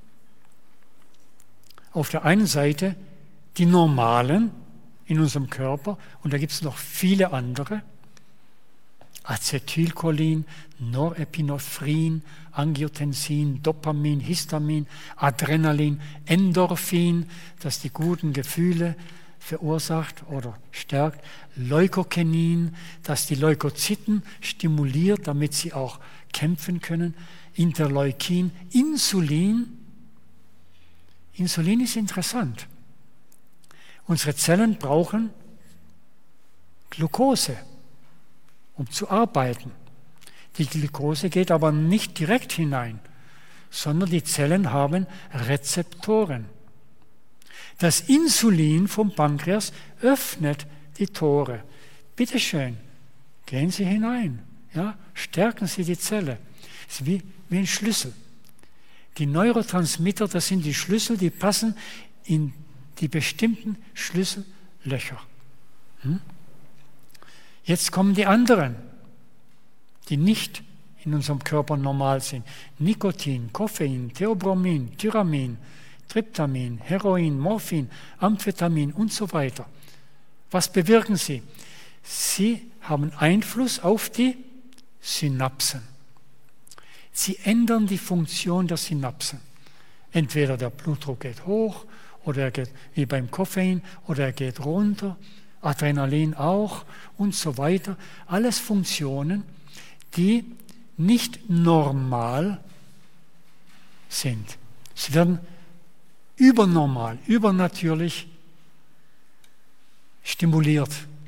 auf der einen Seite die normalen in unserem Körper, und da gibt es noch viele andere, Acetylcholin, Norepinephren, Angiotensin, Dopamin, Histamin, Adrenalin, Endorphin, das die guten Gefühle verursacht oder stärkt, Leukokenin, das die Leukozyten stimuliert, damit sie auch kämpfen können, Interleukin, Insulin. Insulin ist interessant. Unsere Zellen brauchen Glucose, um zu arbeiten. Die Glucose geht aber nicht direkt hinein, sondern die Zellen haben Rezeptoren. Das Insulin vom Pankreas öffnet die Tore. Bitte schön, gehen Sie hinein, ja, stärken Sie die Zelle. Es ist wie, wie ein Schlüssel. Die Neurotransmitter, das sind die Schlüssel, die passen in die bestimmten Schlüssellöcher. Hm? Jetzt kommen die anderen, die nicht in unserem Körper normal sind. Nikotin, Koffein, Theobromin, Tyramin, Triptamin, Heroin, Morphin, Amphetamin und so weiter. Was bewirken sie? Sie haben Einfluss auf die Synapsen. Sie ändern die Funktion der Synapsen. Entweder der Blutdruck geht hoch, oder er geht wie beim Koffein, oder er geht runter, Adrenalin auch und so weiter. Alles Funktionen, die nicht normal sind. Sie werden übernormal, übernatürlich stimuliert.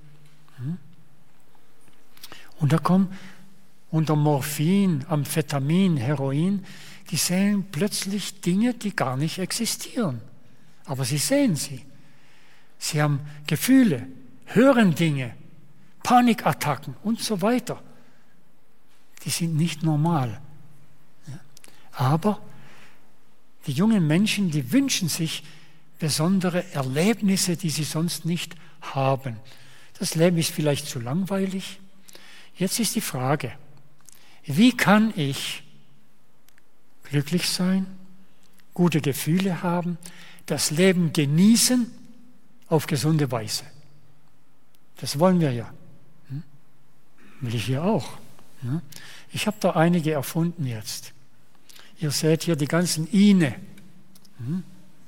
Und da kommen unter Morphin, Amphetamin, Heroin, die sehen plötzlich Dinge, die gar nicht existieren. Aber sie sehen sie. Sie haben Gefühle, hören Dinge, Panikattacken und so weiter. Die sind nicht normal. Aber die jungen Menschen, die wünschen sich besondere Erlebnisse, die sie sonst nicht haben. Das Leben ist vielleicht zu langweilig. Jetzt ist die Frage, wie kann ich glücklich sein, gute Gefühle haben, das Leben genießen auf gesunde Weise? Das wollen wir ja. Hm? Will ich hier auch. Hm? Ich habe da einige erfunden jetzt. Ihr seht hier die ganzen Ine. Hm?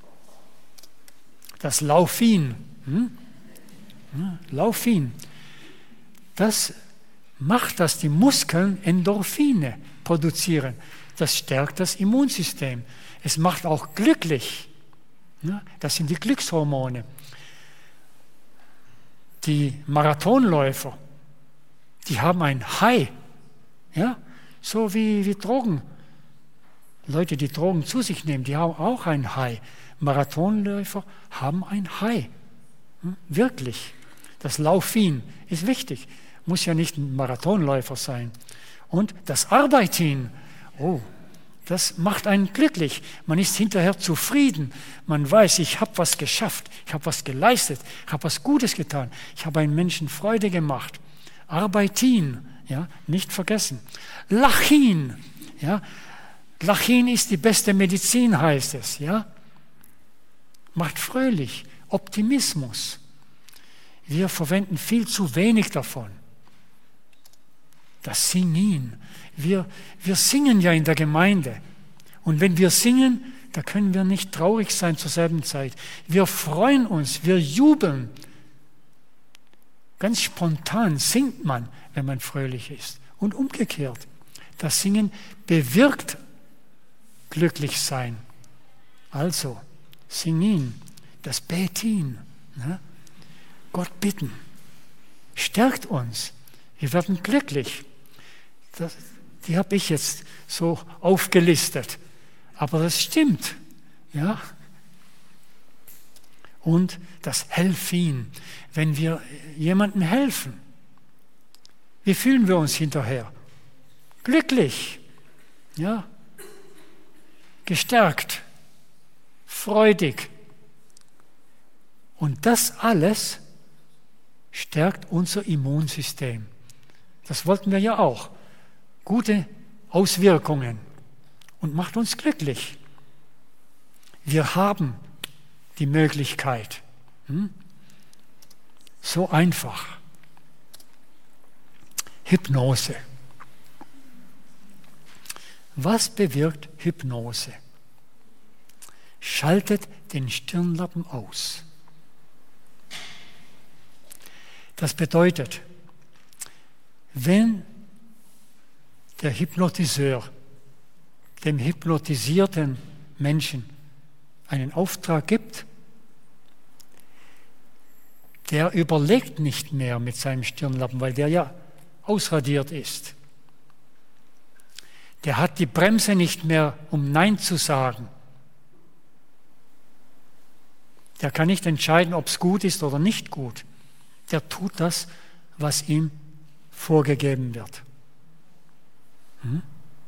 Das Laufin. Hm? Hm? Laufin. Das macht, dass die Muskeln Endorphine produzieren. Das stärkt das Immunsystem. Es macht auch glücklich. Das sind die Glückshormone. Die Marathonläufer, die haben ein High. Ja? So wie, wie Drogen. Leute, die Drogen zu sich nehmen, die haben auch ein High. Marathonläufer haben ein High. Wirklich. Das Laufin ist wichtig. Muss ja nicht ein Marathonläufer sein. Und das Arbeitin, oh, das macht einen glücklich. Man ist hinterher zufrieden. Man weiß, ich habe was geschafft, ich habe was geleistet, ich habe was Gutes getan, ich habe einen Menschen Freude gemacht. Arbeitin, ja, nicht vergessen. Lachin, ja, Lachin ist die beste Medizin, heißt es, ja. Macht fröhlich, Optimismus. Wir verwenden viel zu wenig davon. Das Singen. Wir, wir singen ja in der Gemeinde. Und wenn wir singen, da können wir nicht traurig sein zur selben Zeit. Wir freuen uns, wir jubeln. Ganz spontan singt man, wenn man fröhlich ist. Und umgekehrt. Das Singen bewirkt glücklich sein. Also, singen, das Betin, ne? Gott bitten, stärkt uns. Wir werden glücklich. Das, die habe ich jetzt so aufgelistet. Aber das stimmt. Ja? Und das Helfen, wenn wir jemandem helfen. Wie fühlen wir uns hinterher? Glücklich. Ja? Gestärkt. Freudig. Und das alles stärkt unser Immunsystem. Das wollten wir ja auch. Gute Auswirkungen und macht uns glücklich. Wir haben die Möglichkeit. Hm? So einfach. Hypnose. Was bewirkt Hypnose? Schaltet den Stirnlappen aus. Das bedeutet, wenn der Hypnotiseur dem hypnotisierten Menschen einen Auftrag gibt, der überlegt nicht mehr mit seinem Stirnlappen, weil der ja ausradiert ist. Der hat die Bremse nicht mehr, um Nein zu sagen. Der kann nicht entscheiden, ob es gut ist oder nicht gut. Der tut das, was ihm vorgegeben wird. Hm?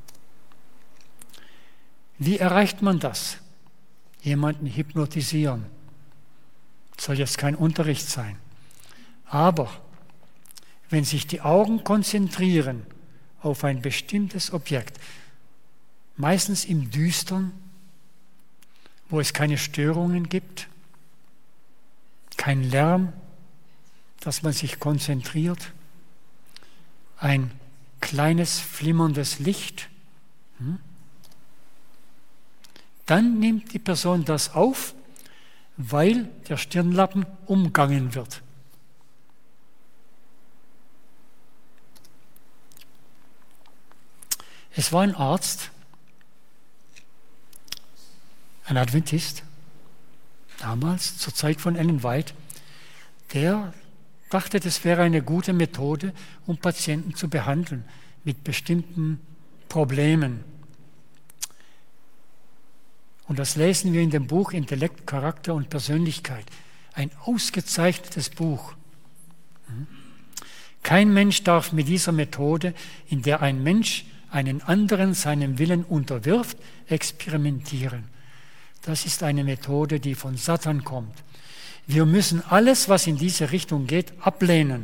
Wie erreicht man das? Jemanden hypnotisieren. Soll jetzt kein Unterricht sein. Aber wenn sich die Augen konzentrieren auf ein bestimmtes Objekt, meistens im Düstern, wo es keine Störungen gibt, kein Lärm, dass man sich konzentriert, ein kleines flimmerndes Licht, dann nimmt die Person das auf, weil der Stirnlappen umgangen wird. Es war ein Arzt, ein Adventist, damals zur Zeit von Ellen White, der dachte, das wäre eine gute Methode, um Patienten zu behandeln mit bestimmten Problemen. Und das lesen wir in dem Buch Intellekt, Charakter und Persönlichkeit. Ein ausgezeichnetes Buch. Kein Mensch darf mit dieser Methode, in der ein Mensch einen anderen seinem Willen unterwirft, experimentieren. Das ist eine Methode, die von Satan kommt. Wir müssen alles, was in diese Richtung geht, ablehnen.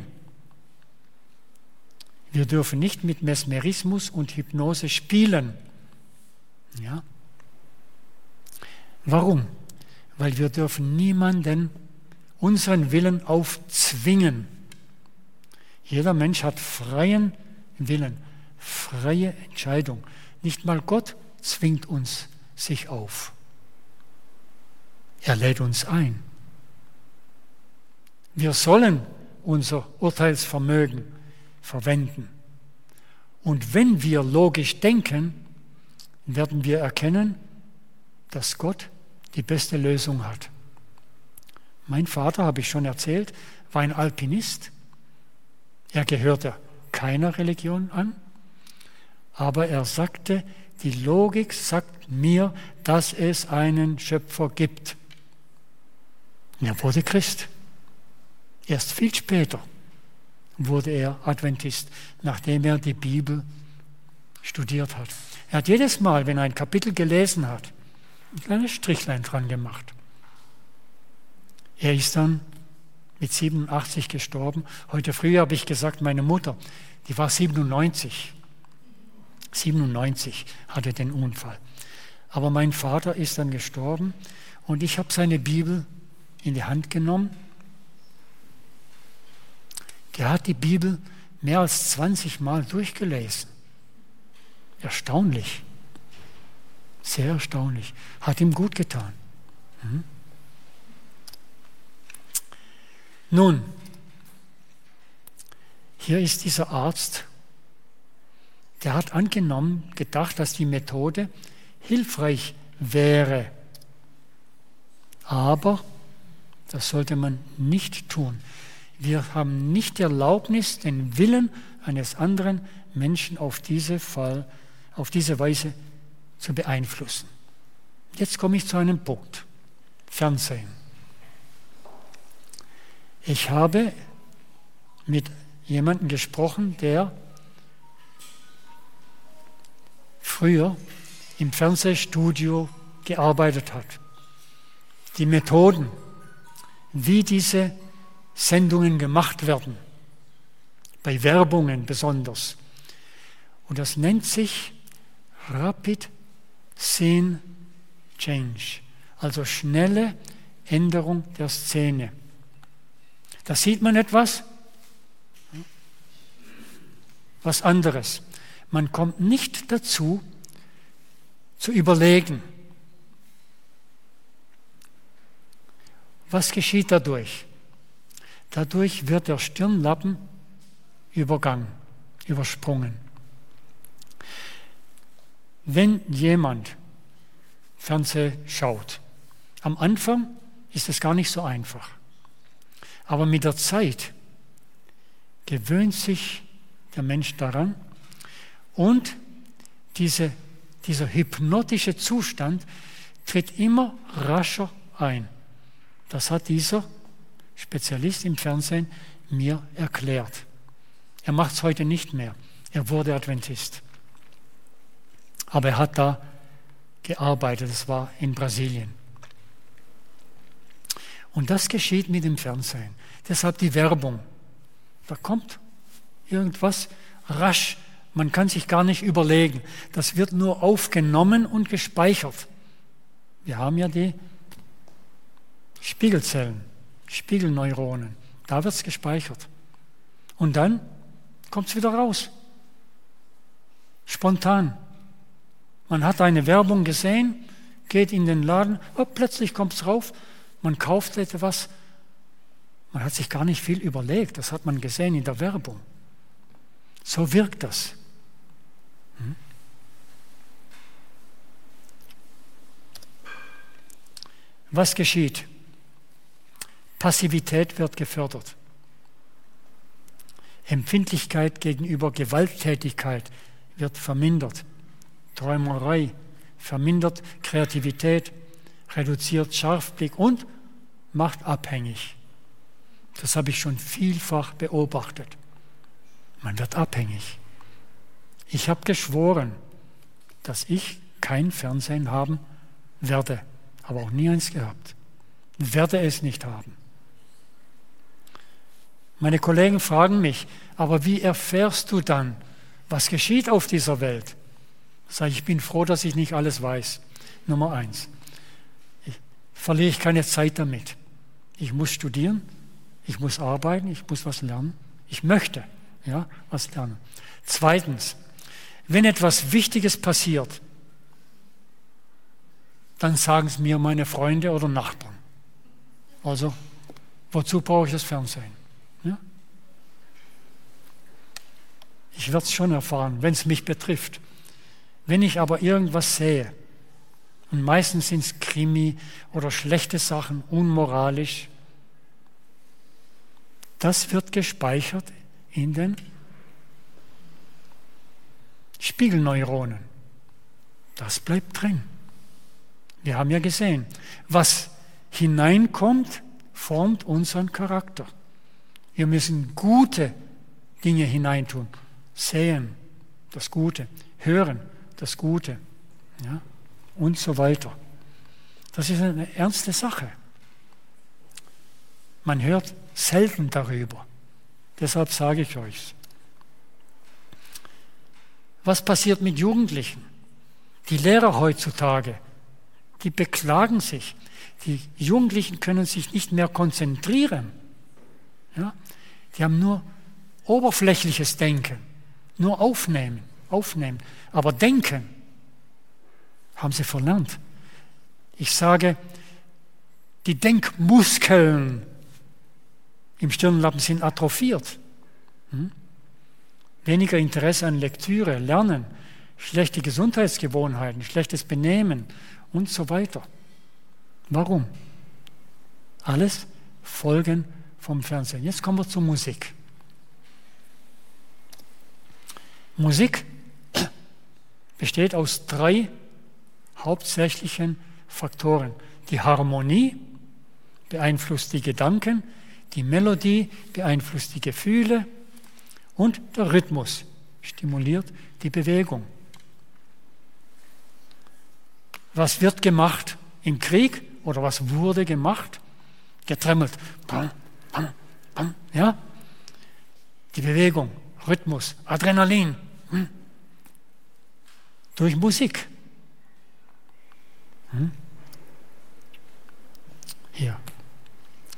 Wir dürfen nicht mit Mesmerismus und Hypnose spielen. Ja? Warum? Weil wir dürfen niemanden unseren Willen aufzwingen. Jeder Mensch hat freien Willen, freie Entscheidung. Nicht mal Gott zwingt uns sich auf. Er lädt uns ein. Wir sollen unser Urteilsvermögen verwenden. Und wenn wir logisch denken, werden wir erkennen, dass Gott die beste Lösung hat. Mein Vater, habe ich schon erzählt, war ein Alpinist. Er gehörte keiner Religion an, aber er sagte, die Logik sagt mir, dass es einen Schöpfer gibt. Und er wurde Christ. Erst viel später wurde er Adventist, nachdem er die Bibel studiert hat. Er hat jedes Mal, wenn er ein Kapitel gelesen hat, ein kleines Strichlein dran gemacht. Er ist dann mit siebenundachtzig gestorben. Heute früh habe ich gesagt, meine Mutter, die war siebenundneunzig. siebenundneunzig hatte den Unfall. Aber mein Vater ist dann gestorben und ich habe seine Bibel in die Hand genommen. Der hat die Bibel mehr als zwanzig Mal durchgelesen. Erstaunlich. Sehr erstaunlich. Hat ihm gut getan. Mhm. Nun, hier ist dieser Arzt, der hat angenommen, gedacht, dass die Methode hilfreich wäre. Aber das sollte man nicht tun. Wir haben nicht die Erlaubnis, den Willen eines anderen Menschen auf diese, Fall, auf diese Weise zu beeinflussen. Jetzt komme ich zu einem Punkt. Fernsehen. Ich habe mit jemandem gesprochen, der früher im Fernsehstudio gearbeitet hat. Die Methoden, wie diese Sendungen gemacht werden, bei Werbungen besonders. Und das nennt sich Rapid Scene Change, also schnelle Änderung der Szene. Da sieht man etwas was anderes. Man kommt nicht dazu, zu überlegen, was geschieht dadurch? Dadurch wird der Stirnlappen übergangen, übersprungen. Wenn jemand Fernsehen schaut, am Anfang ist es gar nicht so einfach. Aber mit der Zeit gewöhnt sich der Mensch daran und diese, dieser hypnotische Zustand tritt immer rascher ein. Das hat dieser Spezialist im Fernsehen mir erklärt. Er macht es heute nicht mehr. Er wurde Adventist. Aber er hat da gearbeitet. Das war in Brasilien. Und das geschieht mit dem Fernsehen. Deshalb die Werbung. Da kommt irgendwas rasch. Man kann sich gar nicht überlegen. Das wird nur aufgenommen und gespeichert. Wir haben ja die Spiegelzellen, Spiegelneuronen. Da wird es gespeichert. Und dann kommt es wieder raus. Spontan. Man hat eine Werbung gesehen, geht in den Laden, oh, plötzlich kommt es rauf, man kauft etwas. Man hat sich gar nicht viel überlegt, das hat man gesehen in der Werbung. So wirkt das. Hm? Was geschieht? Passivität wird gefördert. Empfindlichkeit gegenüber Gewalttätigkeit wird vermindert. Träumerei vermindert Kreativität, reduziert Scharfblick und macht abhängig. Das habe ich schon vielfach beobachtet. Man wird abhängig. Ich habe geschworen, dass ich kein Fernsehen haben werde, aber auch nie eins gehabt. Werde es nicht haben. Meine Kollegen fragen mich, aber wie erfährst du dann, was geschieht auf dieser Welt? Sage ich, ich bin froh, dass ich nicht alles weiß. Nummer eins. Ich, verliere ich keine Zeit damit. Ich muss studieren, ich muss arbeiten, ich muss was lernen. Ich möchte ja, was lernen. Zweitens, wenn etwas Wichtiges passiert, dann sagen es mir meine Freunde oder Nachbarn. Also, wozu brauche ich das Fernsehen? Ja? Ich werde es schon erfahren, wenn es mich betrifft. Wenn ich aber irgendwas sehe, und meistens sind es Krimi oder schlechte Sachen, unmoralisch, das wird gespeichert in den Spiegelneuronen. Das bleibt drin. Wir haben ja gesehen, was hineinkommt, formt unseren Charakter. Wir müssen gute Dinge hineintun. Sehen, das Gute. Hören, das Gute. Ja, und so weiter. Das ist eine ernste Sache. Man hört selten darüber. Deshalb sage ich euch. Was passiert mit Jugendlichen? Die Lehrer heutzutage, die beklagen sich. Die Jugendlichen können sich nicht mehr konzentrieren. Ja? Die haben nur oberflächliches Denken, nur aufnehmen, aufnehmen. Aber denken haben sie verlernt. Ich sage, die Denkmuskeln im Stirnlappen sind atrophiert. Hm? Weniger Interesse an Lektüre, Lernen, schlechte Gesundheitsgewohnheiten, schlechtes Benehmen und so weiter. Warum? Alles Folgen vom Fernsehen. Jetzt kommen wir zur Musik. Musik besteht aus drei hauptsächlichen Faktoren. Die Harmonie beeinflusst die Gedanken, die Melodie beeinflusst die Gefühle und der Rhythmus stimuliert die Bewegung. Was wird gemacht im Krieg oder was wurde gemacht? Getremmelt. Bam, bam, bam, ja? Die Bewegung, Rhythmus, Adrenalin. Hm? Durch Musik. Hm? Hier.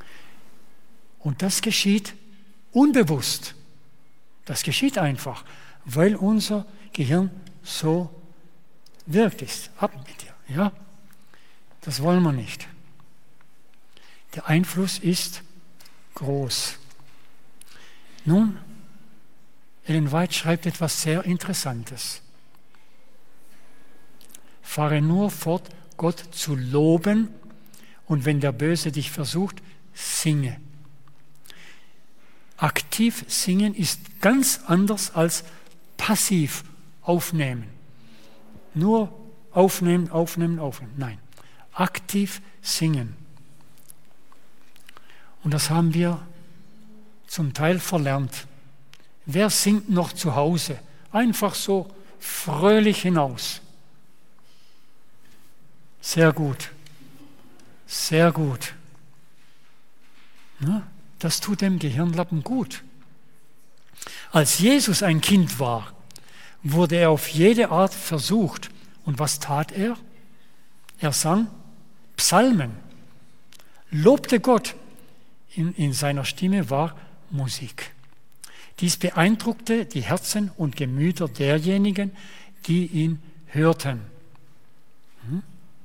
Und das geschieht unbewusst. Das geschieht einfach. weil unser Gehirn so wirkt ist. Ab mit dir. Ja? Das wollen wir nicht. Der Einfluss ist groß. Nun, Ellen White schreibt etwas sehr Interessantes. Fahre nur fort, Gott zu loben, und wenn der Böse dich versucht, singe. Aktiv singen ist ganz anders als passiv aufnehmen. Nur aufnehmen, aufnehmen, aufnehmen. Nein, aktiv singen. Und das haben wir zum Teil verlernt. Wer singt noch zu Hause? Einfach so fröhlich hinaus. Sehr gut. Sehr gut. Na, das tut dem Gehirnlappen gut. Als Jesus ein Kind war, wurde er auf jede Art versucht. Und was tat er? Er sang Psalmen, lobte Gott. In, in seiner Stimme war Musik. Dies beeindruckte die Herzen und Gemüter derjenigen, die ihn hörten. Hm?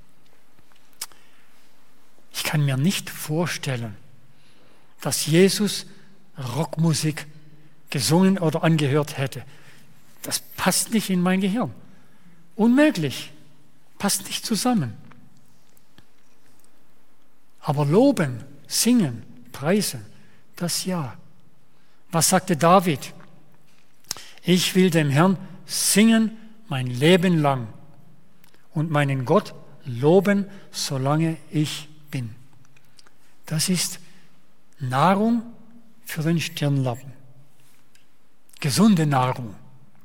Ich kann mir nicht vorstellen, dass Jesus Rockmusik gesungen oder angehört hätte. Das passt nicht in mein Gehirn. Unmöglich. Passt nicht zusammen. Aber loben, singen, preisen, das ja. Was sagte David? Ich will dem Herrn singen mein Leben lang und meinen Gott loben, solange ich bin. Das ist Nahrung für den Stirnlappen. Gesunde Nahrung.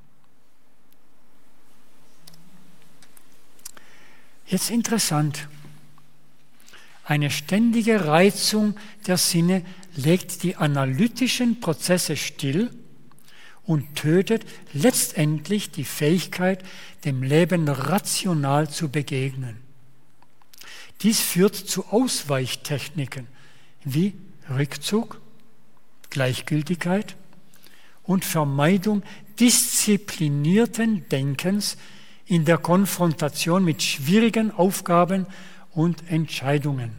Jetzt interessant. Eine ständige Reizung der Sinne legt die analytischen Prozesse still und tötet letztendlich die Fähigkeit, dem Leben rational zu begegnen. Dies führt zu Ausweichtechniken wie Rückzug, Gleichgültigkeit und Vermeidung disziplinierten Denkens in der Konfrontation mit schwierigen Aufgaben und Entscheidungen.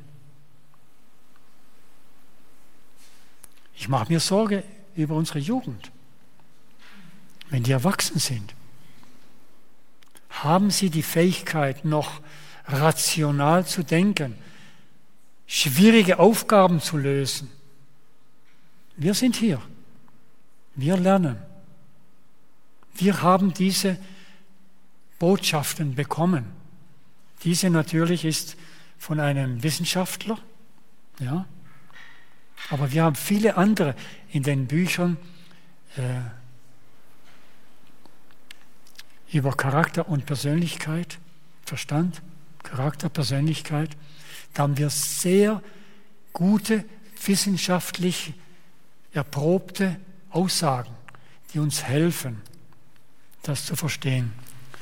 Ich mache mir Sorge über unsere Jugend. Wenn die erwachsen sind, haben sie die Fähigkeit, noch rational zu denken, schwierige Aufgaben zu lösen. Wir sind hier. Wir lernen. Wir haben diese Botschaften bekommen. Diese natürlich ist von einem Wissenschaftler, ja, aber wir haben viele andere in den Büchern äh, über Charakter und Persönlichkeit, Verstand, Charakter, Persönlichkeit. Da haben wir sehr gute, wissenschaftlich erprobte Aussagen, die uns helfen, das zu verstehen.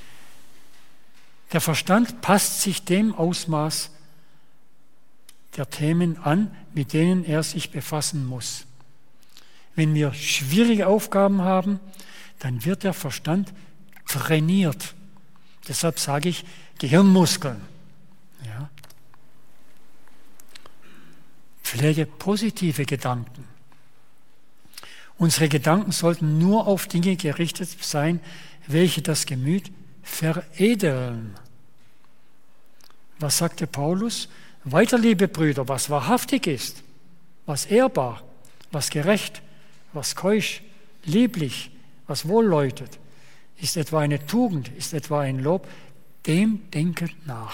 Der Verstand passt sich dem Ausmaß der Themen an, mit denen er sich befassen muss. Wenn wir schwierige Aufgaben haben, dann wird der Verstand trainiert. Deshalb sage ich Gehirnmuskeln. Ja. Pflege positive Gedanken. Unsere Gedanken sollten nur auf Dinge gerichtet sein, welche das Gemüt veredeln. Was sagte Paulus? Weiter, liebe Brüder, was wahrhaftig ist, was ehrbar, was gerecht, was keusch, lieblich, was wohlläutet, ist etwa eine Tugend, ist etwa ein Lob, dem denket nach.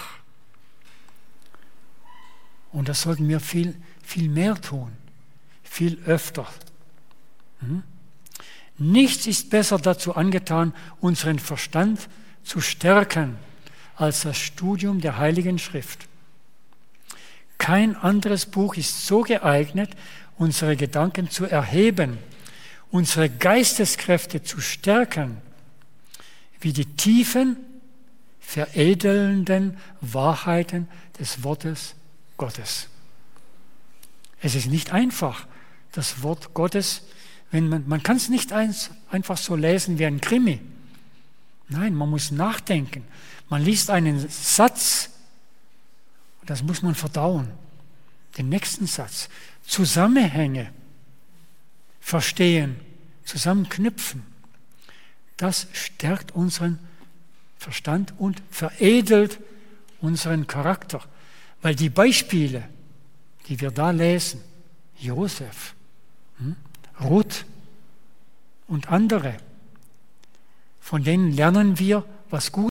Und das sollten wir viel, viel mehr tun, viel öfter. Hm? Nichts ist besser dazu angetan, unseren Verstand zu stärken, als das Studium der Heiligen Schrift. Kein anderes Buch ist so geeignet, unsere Gedanken zu erheben, unsere Geisteskräfte zu stärken, wie die tiefen, veredelnden Wahrheiten des Wortes Gottes. Es ist nicht einfach, das Wort Gottes Wenn man man kann es nicht eins, einfach so lesen wie ein Krimi. Nein, man muss nachdenken. Man liest einen Satz, das muss man verdauen. Den nächsten Satz. Zusammenhänge verstehen, zusammenknüpfen. Das stärkt unseren Verstand und veredelt unseren Charakter. Weil die Beispiele, die wir da lesen, Josef, hm, Ruth und andere, von denen lernen wir, was gut